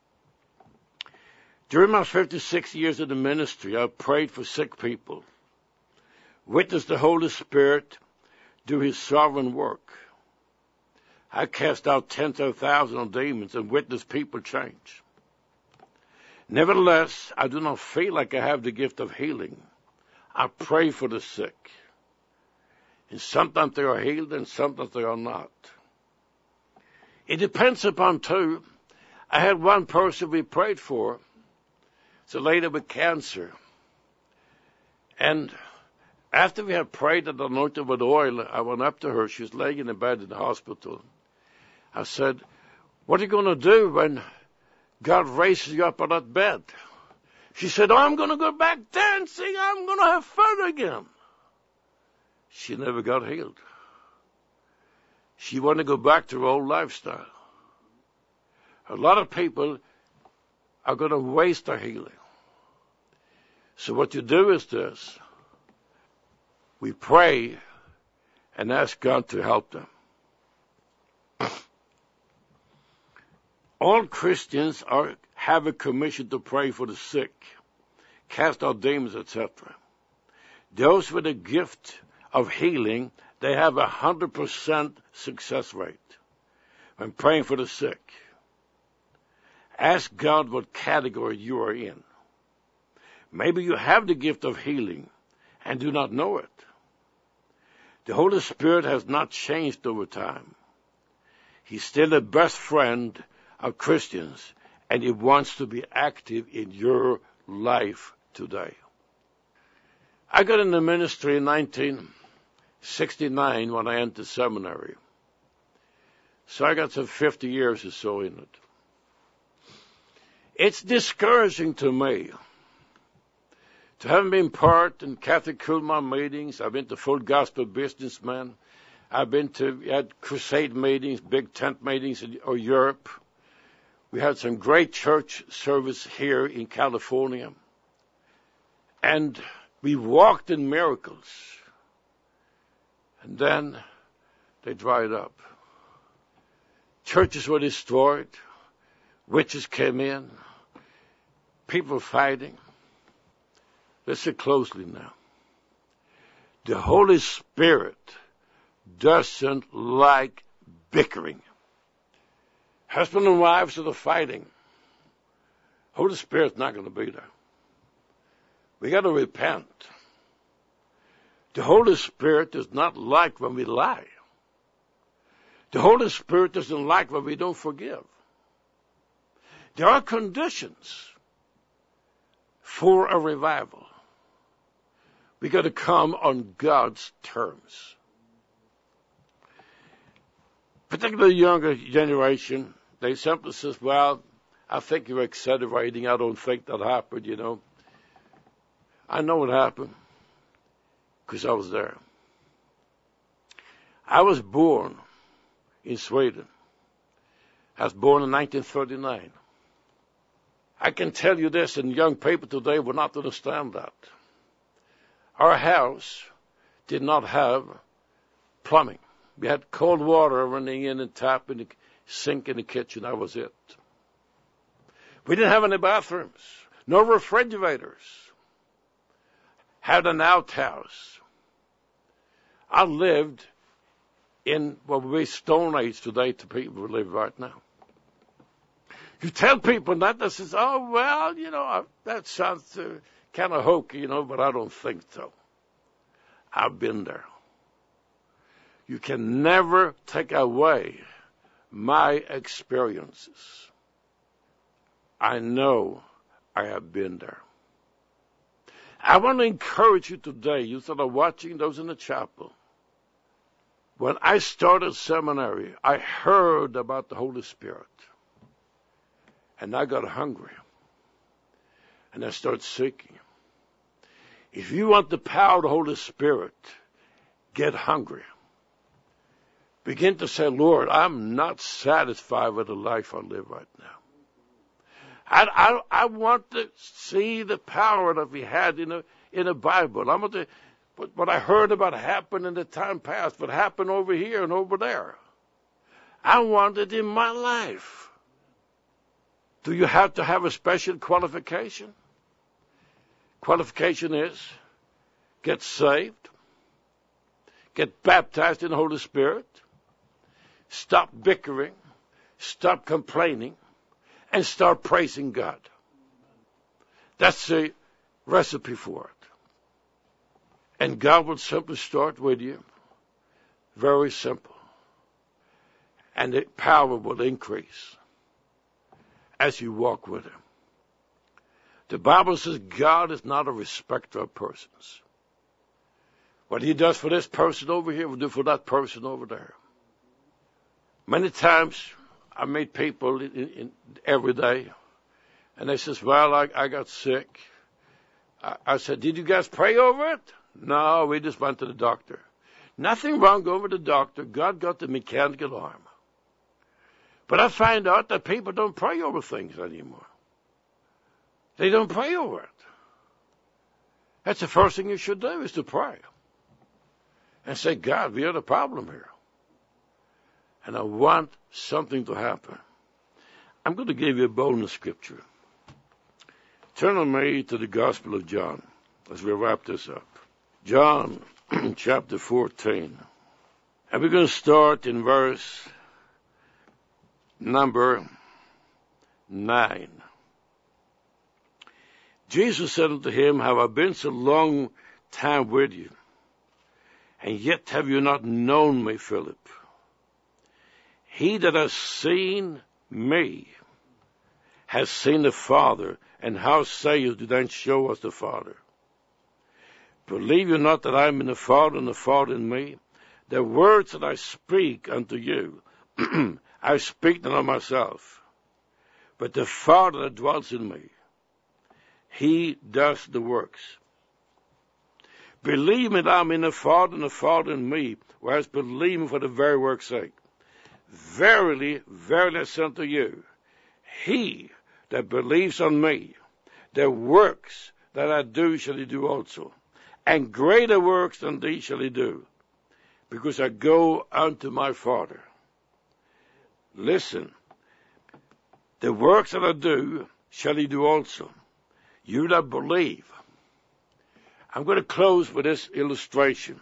During my fifty-six years in the ministry, I prayed for sick people, witnessed the Holy Spirit do his sovereign work. I cast out tens of thousands of demons and witnessed people change. Nevertheless, I do not feel like I have the gift of healing. I pray for the sick. And sometimes they are healed and sometimes they are not. It depends upon two. I had one person we prayed for. It's a lady with cancer. And after we had prayed and anointed with oil, I went up to her. She was laying in the bed in the hospital. I said, what are you going to do when God raises you up on that bed? She said, oh, I'm going to go back dancing. I'm going to have fun again. She never got healed. She wanted to go back to her old lifestyle. A lot of people are going to waste their healing. So what you do is this. We pray and ask God to help them. All Christians are, have a commission to pray for the sick, cast out demons, et cetera. Those with a gift of healing, they have a one hundred percent success rate when praying for the sick. Ask God what category you are in. Maybe you have the gift of healing and do not know it. The Holy Spirit has not changed over time. He's still the best friend of Christians, and he wants to be active in your life today. I got in the ministry in nineteen sixty-nine when I entered seminary. So I got some fifty years or so in it. It's discouraging to me to have been part in Catholic Kulman meetings. I've been to Full Gospel Businessmen. I've been to had crusade meetings, big tent meetings in or Europe. We had some great church service here in California. And we walked in miracles. And then they dried up. Churches were destroyed. Witches came in. People fighting. Listen closely now. The Holy Spirit doesn't like bickering. Husband and wives are the fighting. Holy Spirit's not going to be there. We got to repent. The Holy Spirit does not like when we lie. The Holy Spirit doesn't like when we don't forgive. There are conditions for a revival. We got to come on God's terms. Particularly the younger generation, they simply says, well, I think you're exaggerating. I don't think that happened, you know. I know what happened because I was there. I was born in Sweden. I was born in nineteen thirty-nine. I can tell you this, and young people today will not understand that. Our house did not have plumbing. We had cold water running in and tap in the sink in the kitchen. That was it. We didn't have any bathrooms, no refrigerators. Had an outhouse. I lived in what would be Stone Age today to people who live right now. You tell people that, they says, oh, well, you know, that sounds uh, kind of hokey, you know, but I don't think so. I've been there. You can never take away my experiences. I know I have been there. I want to encourage you today, you that are watching, those in the chapel. When I started seminary, I heard about the Holy Spirit. And I got hungry. And I started seeking. If you want the power of the Holy Spirit, get hungry. Begin to say, Lord, I'm not satisfied with the life I live right now. I, I, I want to see the power that we had in the, in the Bible. I want to, what, what I heard about happened in the time past, what happened over here and over there. I want it in my life. Do you have to have a special qualification? Qualification is get saved, get baptized in the Holy Spirit, stop bickering, stop complaining, and start praising God. That's the recipe for it. And God will simply start with you. Very simple. And the power will increase as you walk with Him. The Bible says God is not a respecter of persons. What He does for this person over here, will do for that person over there. Many times I meet people in, in, every day, and they says, well, I, I got sick. I, I said, did you guys pray over it? No, we just went to the doctor. Nothing wrong going to the doctor. God got the mechanical arm. But I find out that people don't pray over things anymore. They don't pray over it. That's the first thing you should do, is to pray. And say, God, we have a problem here. And I want something to happen. I'm going to give you a bonus scripture. Turn on me to the Gospel of John as we wrap this up. John chapter fourteen. And we're going to start in verse number nine. Jesus said unto him, have I been so long time with you, and yet have you not known me, Philip? He that has seen me has seen the Father, and how say you, do then show us the Father? Believe you not that I am in the Father, and the Father in me? The words that I speak unto you, I speak not of myself, but the Father that dwells in me, He does the works. Believe me that I am in the Father, and the Father in me, whereas believe me for the very work's sake. Verily, verily I say unto you, he that believes on me, the works that I do shall he do also, and greater works than these shall he do, because I go unto my Father. Listen, the works that I do shall he do also. You that believe. I'm going to close with this illustration.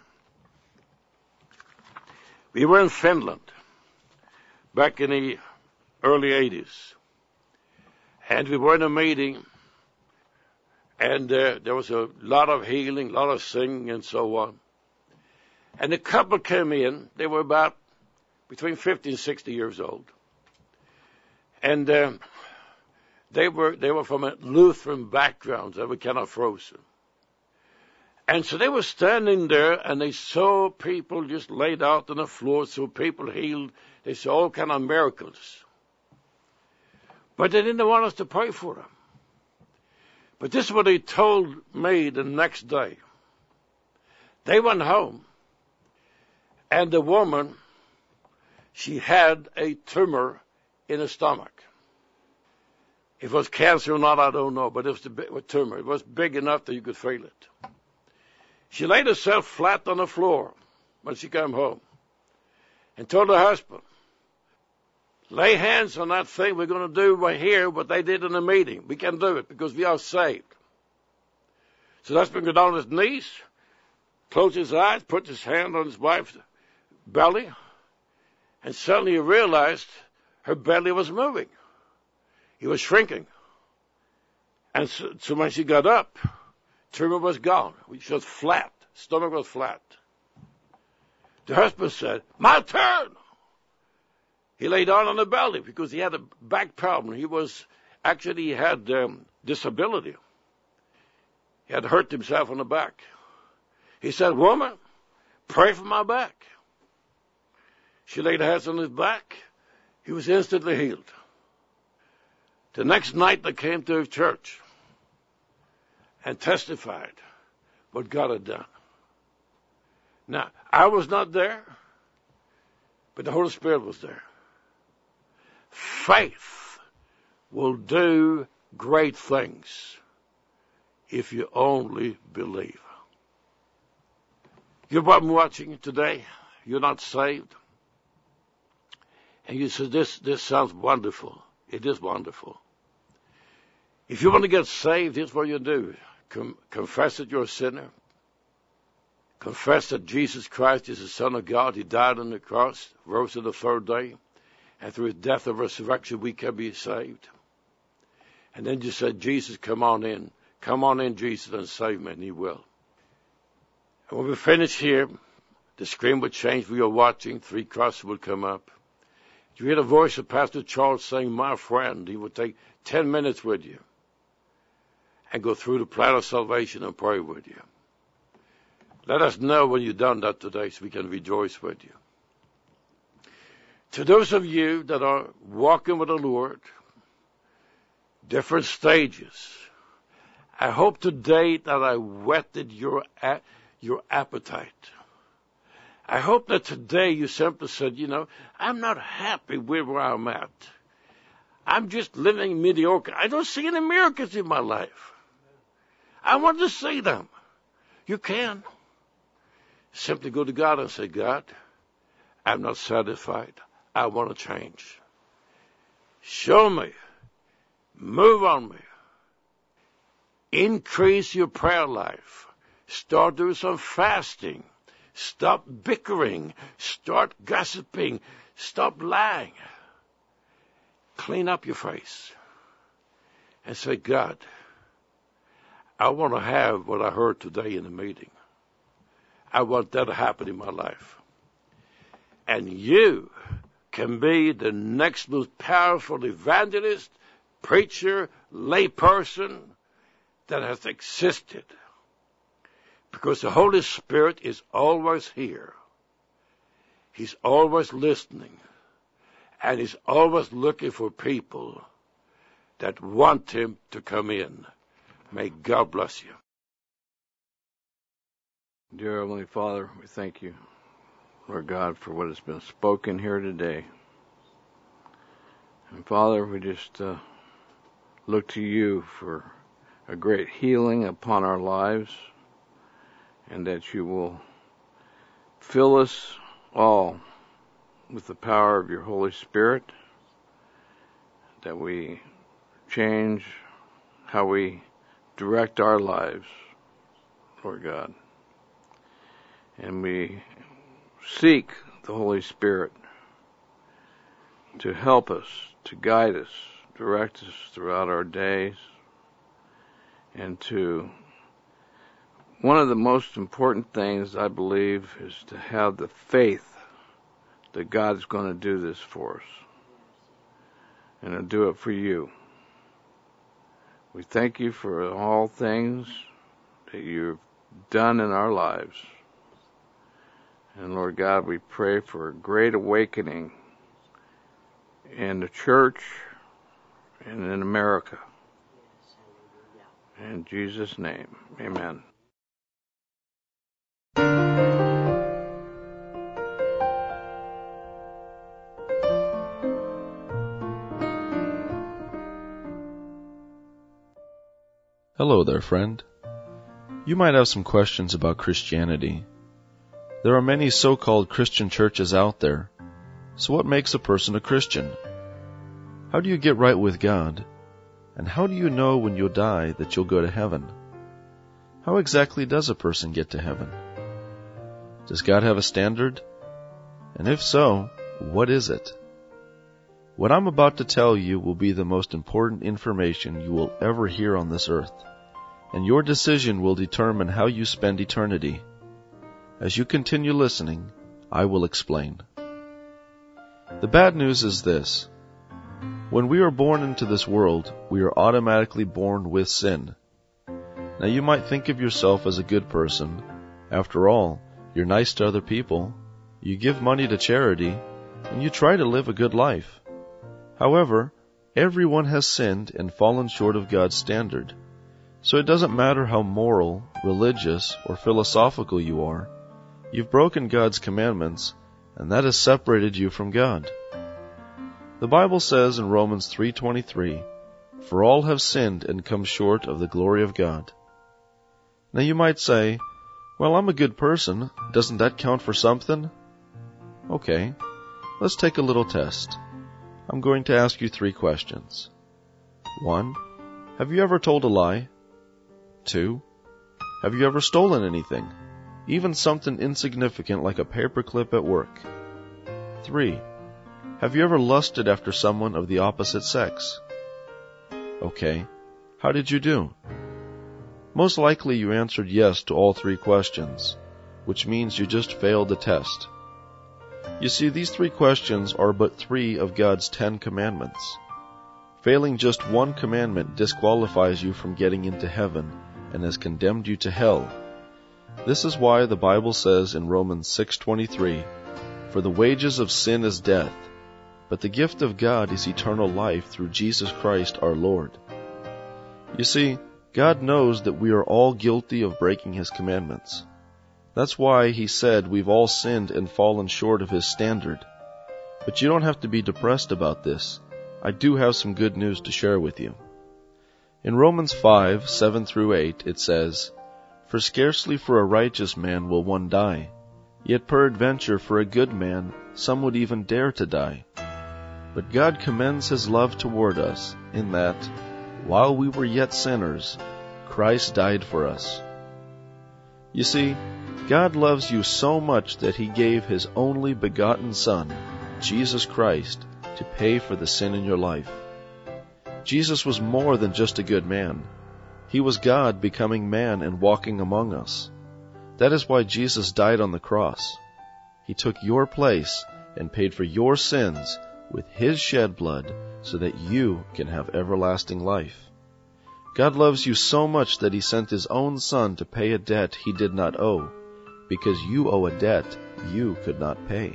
We were in Finland back in the early eighties. And we were in a meeting, and uh, there was a lot of healing, a lot of singing, and so on. And a couple came in. They were about between fifty and sixty years old. And uh, they were they were from a Lutheran background. They were kind of frozen. And so they were standing there, and they saw people just laid out on the floor, saw people healed. They saw all kind of miracles. But they didn't want us to pray for them. But this is what they told me the next day. They went home, and the woman, she had a tumor in her stomach. If it was cancer or not, I don't know, but it was a tumor. It was big enough that you could feel it. She laid herself flat on the floor when she came home and told her husband, lay hands on that thing we're going to do right here, what they did in the meeting. We can do it because we are saved. So the husband got down on his knees, closed his eyes, put his hand on his wife's belly, and suddenly he realized her belly was moving. He was shrinking. And so, so when she got up, tumor was gone. She was flat. Stomach was flat. The husband said, "My turn." He lay down on the belly because he had a back problem. He was, actually he had um, disability. He had hurt himself on the back. He said, "Woman, pray for my back." She laid her hands on his back. He was instantly healed. The next night they came to his church and testified what God had done. Now, I was not there, but the Holy Spirit was there. Faith will do great things if you only believe. You're watching today. You're not saved. And you say, this, this sounds wonderful. It is wonderful. If you want to get saved, here's what you do. Com- confess that you're a sinner. Confess that Jesus Christ is the Son of God. He died on the cross, rose on the third day. And through his death and resurrection, we can be saved. And then you say, "Jesus, come on in. Come on in, Jesus, and save me." And he will. And when we finish here, the screen will change. We are watching. Three crosses will come up. You hear the voice of Pastor Charles saying, "My friend," he will take ten minutes with you and go through the plan of salvation and pray with you. Let us know when you've done that today so we can rejoice with you. To those of you that are walking with the Lord, different stages, I hope today that I whetted your, your appetite. I hope that today you simply said, you know, I'm not happy with where I'm at. I'm just living mediocre. I don't see any miracles in my life. I want to see them. You can. Simply go to God and say, "God, I'm not satisfied. I want to change. Show me. Move on me. Increase your prayer life. Start doing some fasting. Stop bickering. Start gossiping. Stop lying. Clean up your face. And say, "God, I want to have what I heard today in the meeting. I want that to happen in my life." And you can be the next most powerful evangelist, preacher, layperson that has existed. Because the Holy Spirit is always here. He's always listening. And he's always looking for people that want him to come in. May God bless you.
Dear Heavenly Father, we thank you, Lord God, for what has been spoken here today. And Father, we just uh, look to you for a great healing upon our lives, and that you will fill us all with the power of your Holy Spirit, that we change how we direct our lives, Lord God. And we seek the Holy Spirit to help us, to guide us, direct us throughout our days, and to, one of the most important things, I believe, is to have the faith that God is going to do this for us, and to do it for you. We thank you for all things that you've done in our lives. And Lord God, we pray for a great awakening in the church and in America. In Jesus' name, amen.
Hello there, friend. You might have some questions about Christianity. There are many so-called Christian churches out there. So what makes a person a Christian? How do you get right with God? And how do you know when you'll die that you'll go to heaven? How exactly does a person get to heaven? Does God have a standard? And if so, what is it? What I'm about to tell you will be the most important information you will ever hear on this earth, and your decision will determine how you spend eternity. As you continue listening, I will explain. The bad news is this. When we are born into this world, we are automatically born with sin. Now you might think of yourself as a good person. After all, you're nice to other people, you give money to charity, and you try to live a good life. However, everyone has sinned and fallen short of God's standard. So it doesn't matter how moral, religious, or philosophical you are, you've broken God's commandments, and that has separated you from God. The Bible says in Romans three twenty-three, "For all have sinned and come short of the glory of God." Now you might say, "Well, I'm a good person. Doesn't that count for something?" Okay, let's take a little test. I'm going to ask you three questions. One, have you ever told a lie? Two, have you ever stolen anything, even something insignificant like a paperclip at work? Three, have you ever lusted after someone of the opposite sex? Okay, how did you do? Most likely you answered yes to all three questions, which means you just failed the test. You see, these three questions are but three of God's Ten Commandments. Failing just one commandment disqualifies you from getting into heaven and has condemned you to hell. This is why the Bible says in Romans six twenty-three, "For the wages of sin is death, but the gift of God is eternal life through Jesus Christ our Lord." You see, God knows that we are all guilty of breaking His commandments. That's why He said we've all sinned and fallen short of His standard. But you don't have to be depressed about this. I do have some good news to share with you. In Romans five, seven through eight, it says, "For scarcely for a righteous man will one die, yet peradventure for a good man some would even dare to die. But God commends His love toward us, in that, while we were yet sinners, Christ died for us." You see, God loves you so much that He gave His only begotten Son, Jesus Christ, to pay for the sin in your life. Jesus was more than just a good man. He was God becoming man and walking among us. That is why Jesus died on the cross. He took your place and paid for your sins with His shed blood so that you can have everlasting life. God loves you so much that He sent His own Son to pay a debt He did not owe, because you owe a debt you could not pay.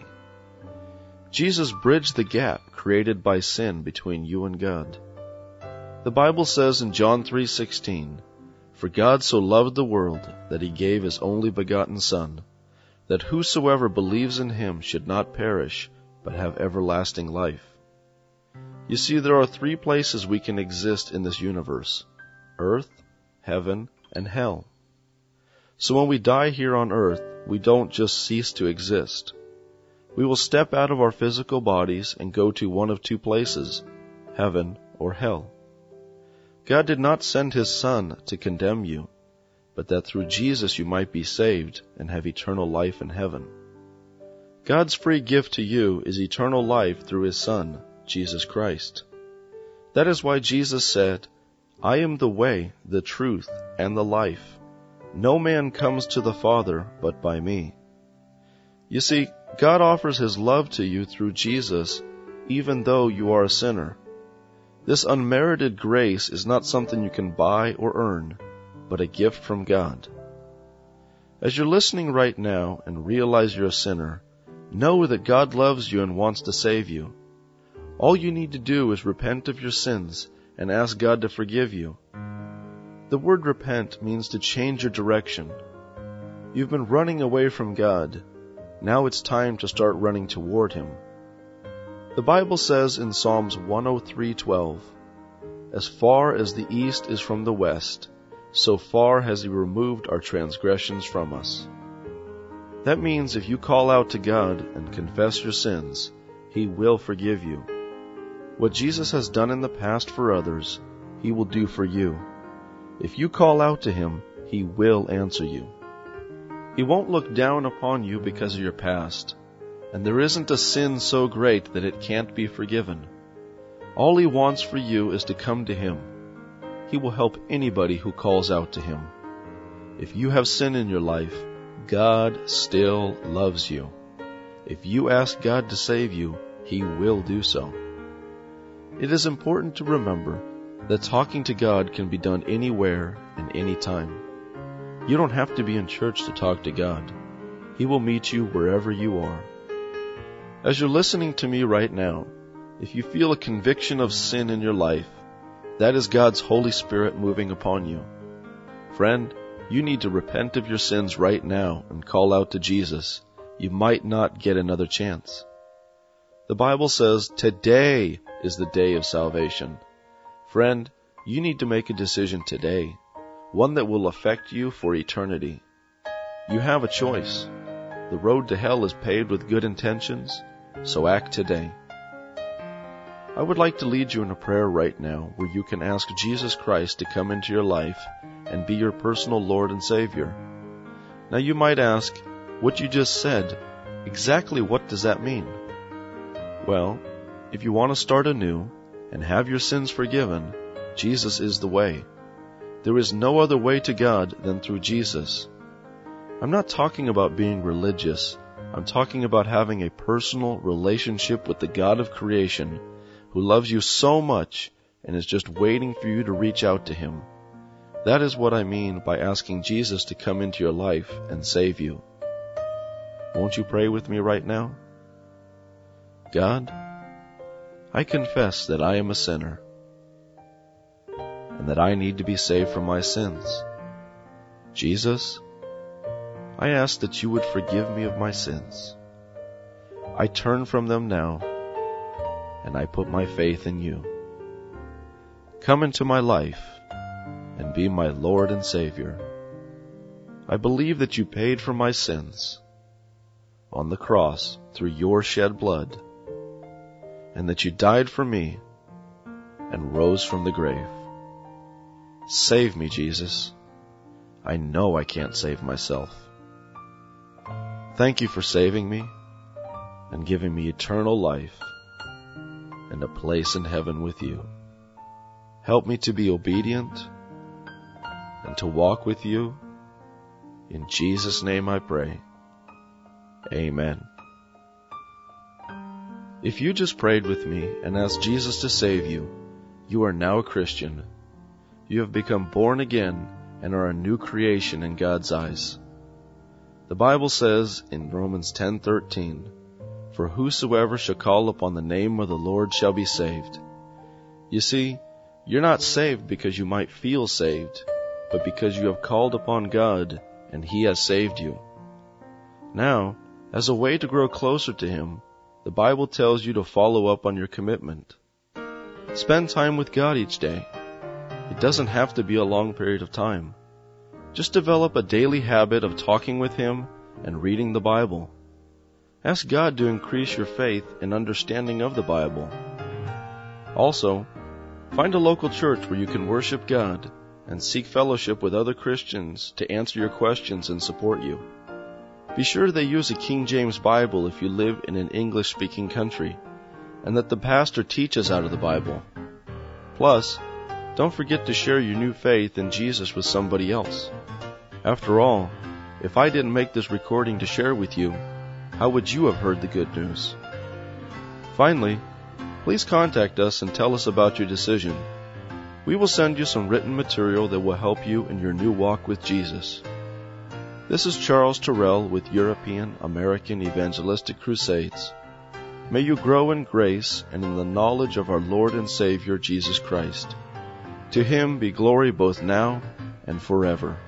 Jesus bridged the gap created by sin between you and God. The Bible says in John three sixteen, "For God so loved the world that He gave His only begotten Son, that whosoever believes in Him should not perish, but have everlasting life." You see, there are three places we can exist in this universe: earth, heaven, and hell. So when we die here on earth, we don't just cease to exist. We will step out of our physical bodies and go to one of two places, heaven or hell. God did not send His Son to condemn you, but that through Jesus you might be saved and have eternal life in heaven. God's free gift to you is eternal life through His Son, Jesus Christ. That is why Jesus said, "I am the way, the truth, and the life. No man comes to the Father but by me." You see, God offers His love to you through Jesus, even though you are a sinner. This unmerited grace is not something you can buy or earn, but a gift from God. As you're listening right now and realize you're a sinner, know that God loves you and wants to save you. All you need to do is repent of your sins and ask God to forgive you. The word repent means to change your direction. You've been running away from God. Now it's time to start running toward Him. The Bible says in Psalms one oh three twelve, "As far as the east is from the west, so far has He removed our transgressions from us." That means if you call out to God and confess your sins, He will forgive you. What Jesus has done in the past for others, He will do for you. If you call out to Him, He will answer you. He won't look down upon you because of your past, and there isn't a sin so great that it can't be forgiven. All He wants for you is to come to Him. He will help anybody who calls out to Him. If you have sin in your life, God still loves you. If you ask God to save you, He will do so. It is important to remember that talking to God can be done anywhere and anytime. You don't have to be in church to talk to God. He will meet you wherever you are. As you're listening to me right now, if you feel a conviction of sin in your life, that is God's Holy Spirit moving upon you. Friend, you need to repent of your sins right now and call out to Jesus. You might not get another chance. The Bible says today is the day of salvation. Friend, you need to make a decision today, one that will affect you for eternity. You have a choice. The road to hell is paved with good intentions, so act today. I would like to lead you in a prayer right now where you can ask Jesus Christ to come into your life and be your personal Lord and Savior. Now you might ask, what you just said, exactly what does that mean? Well, if you want to start anew and have your sins forgiven, Jesus is the way. There is no other way to God than through Jesus. I'm not talking about being religious. I'm talking about having a personal relationship with the God of creation who loves you so much and is just waiting for you to reach out to Him. That is what I mean by asking Jesus to come into your life and save you. Won't you pray with me right now? God, I confess that I am a sinner and that I need to be saved from my sins. Jesus, I ask that you would forgive me of my sins. I turn from them now, and I put my faith in you. Come into my life and be my Lord and Savior. I believe that you paid for my sins on the cross through your shed blood, and that you died for me and rose from the grave. Save me, Jesus. I know I can't save myself. Thank you for saving me and giving me eternal life and a place in heaven with you. Help me to be obedient and to walk with you. In Jesus' name I pray. Amen. If you just prayed with me and asked Jesus to save you, you are now a Christian. You have become born again and are a new creation in God's eyes. The Bible says in Romans ten thirteen, "For whosoever shall call upon the name of the Lord shall be saved." You see, you're not saved because you might feel saved, but because you have called upon God and He has saved you. Now, as a way to grow closer to Him, the Bible tells you to follow up on your commitment. Spend time with God each day. It doesn't have to be a long period of time. Just develop a daily habit of talking with Him and reading the Bible. Ask God to increase your faith and understanding of the Bible. Also, find a local church where you can worship God and seek fellowship with other Christians to answer your questions and support you. Be sure they use a King James Bible if you live in an English-speaking country, and that the pastor teaches out of the Bible. Plus, don't forget to share your new faith in Jesus with somebody else. After all, if I didn't make this recording to share with you, how would you have heard the good news? Finally, please contact us and tell us about your decision. We will send you some written material that will help you in your new walk with Jesus. This is Charles Terrell with European American Evangelistic Crusades. May you grow in grace and in the knowledge of our Lord and Savior Jesus Christ. To Him be glory both now and forever.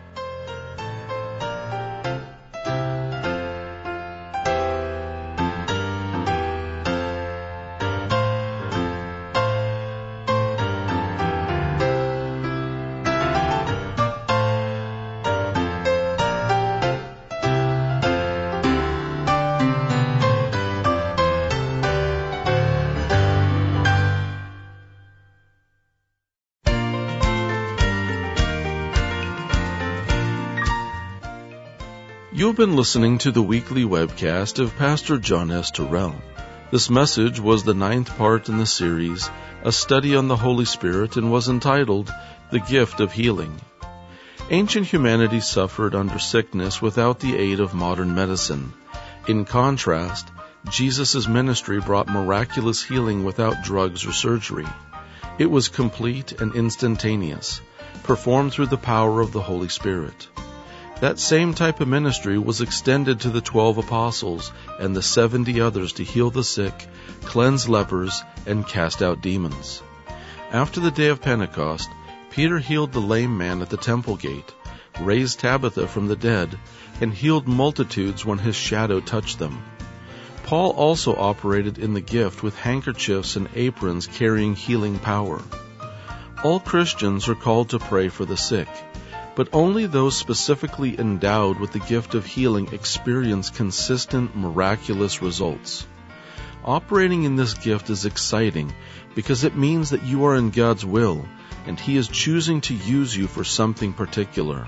You've been listening to the weekly webcast of Pastor John S. Terrell. This message was the ninth part in the series, A Study on the Holy Spirit, and was entitled, The Gift of Healing. Ancient humanity suffered under sickness without the aid of modern medicine. In contrast, Jesus' ministry brought miraculous healing without drugs or surgery. It was complete and instantaneous, performed through the power of the Holy Spirit. That same type of ministry was extended to the twelve apostles and the seventy others to heal the sick, cleanse lepers, and cast out demons. After the day of Pentecost, Peter healed the lame man at the temple gate, raised Tabitha from the dead, and healed multitudes when his shadow touched them. Paul also operated in the gift with handkerchiefs and aprons carrying healing power. All Christians are called to pray for the sick, but only those specifically endowed with the gift of healing experience consistent, miraculous results. Operating in this gift is exciting because it means that you are in God's will and He is choosing to use you for something particular.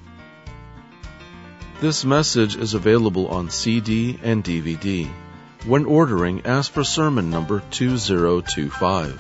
This message is available on C D and D V D. When ordering, ask for sermon number two zero two five.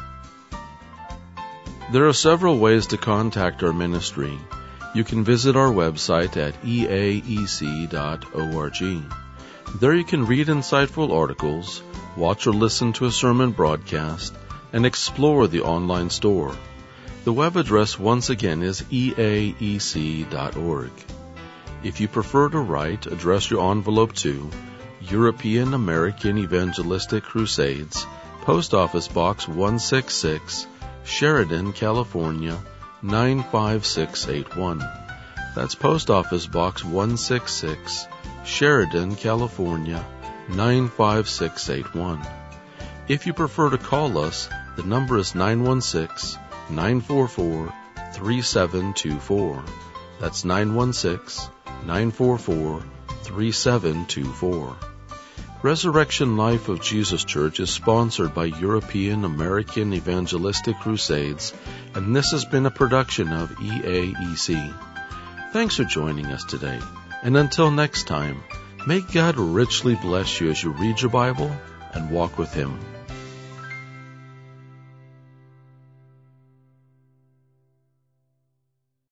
There are several ways to contact our ministry. You can visit our website at e a e c dot org. There you can read insightful articles, watch or listen to a sermon broadcast, and explore the online store. The web address once again is e a e c dot org. If you prefer to write, address your envelope to European American Evangelistic Crusades, Post Office Box one sixty-six, Sheridan, California, nine five six eight one. That's Post Office Box one sixty-six, Sheridan, California, nine five six eight one. If you prefer to call us, the number is nine one six, nine four four, three seven two four. That's nine one six, nine four four, three seven two four. Resurrection Life of Jesus Church is sponsored by European American Evangelistic Crusades, and this has been a production of E A E C. Thanks for joining us today, and until next time, may God richly bless you as you read your Bible and walk with Him.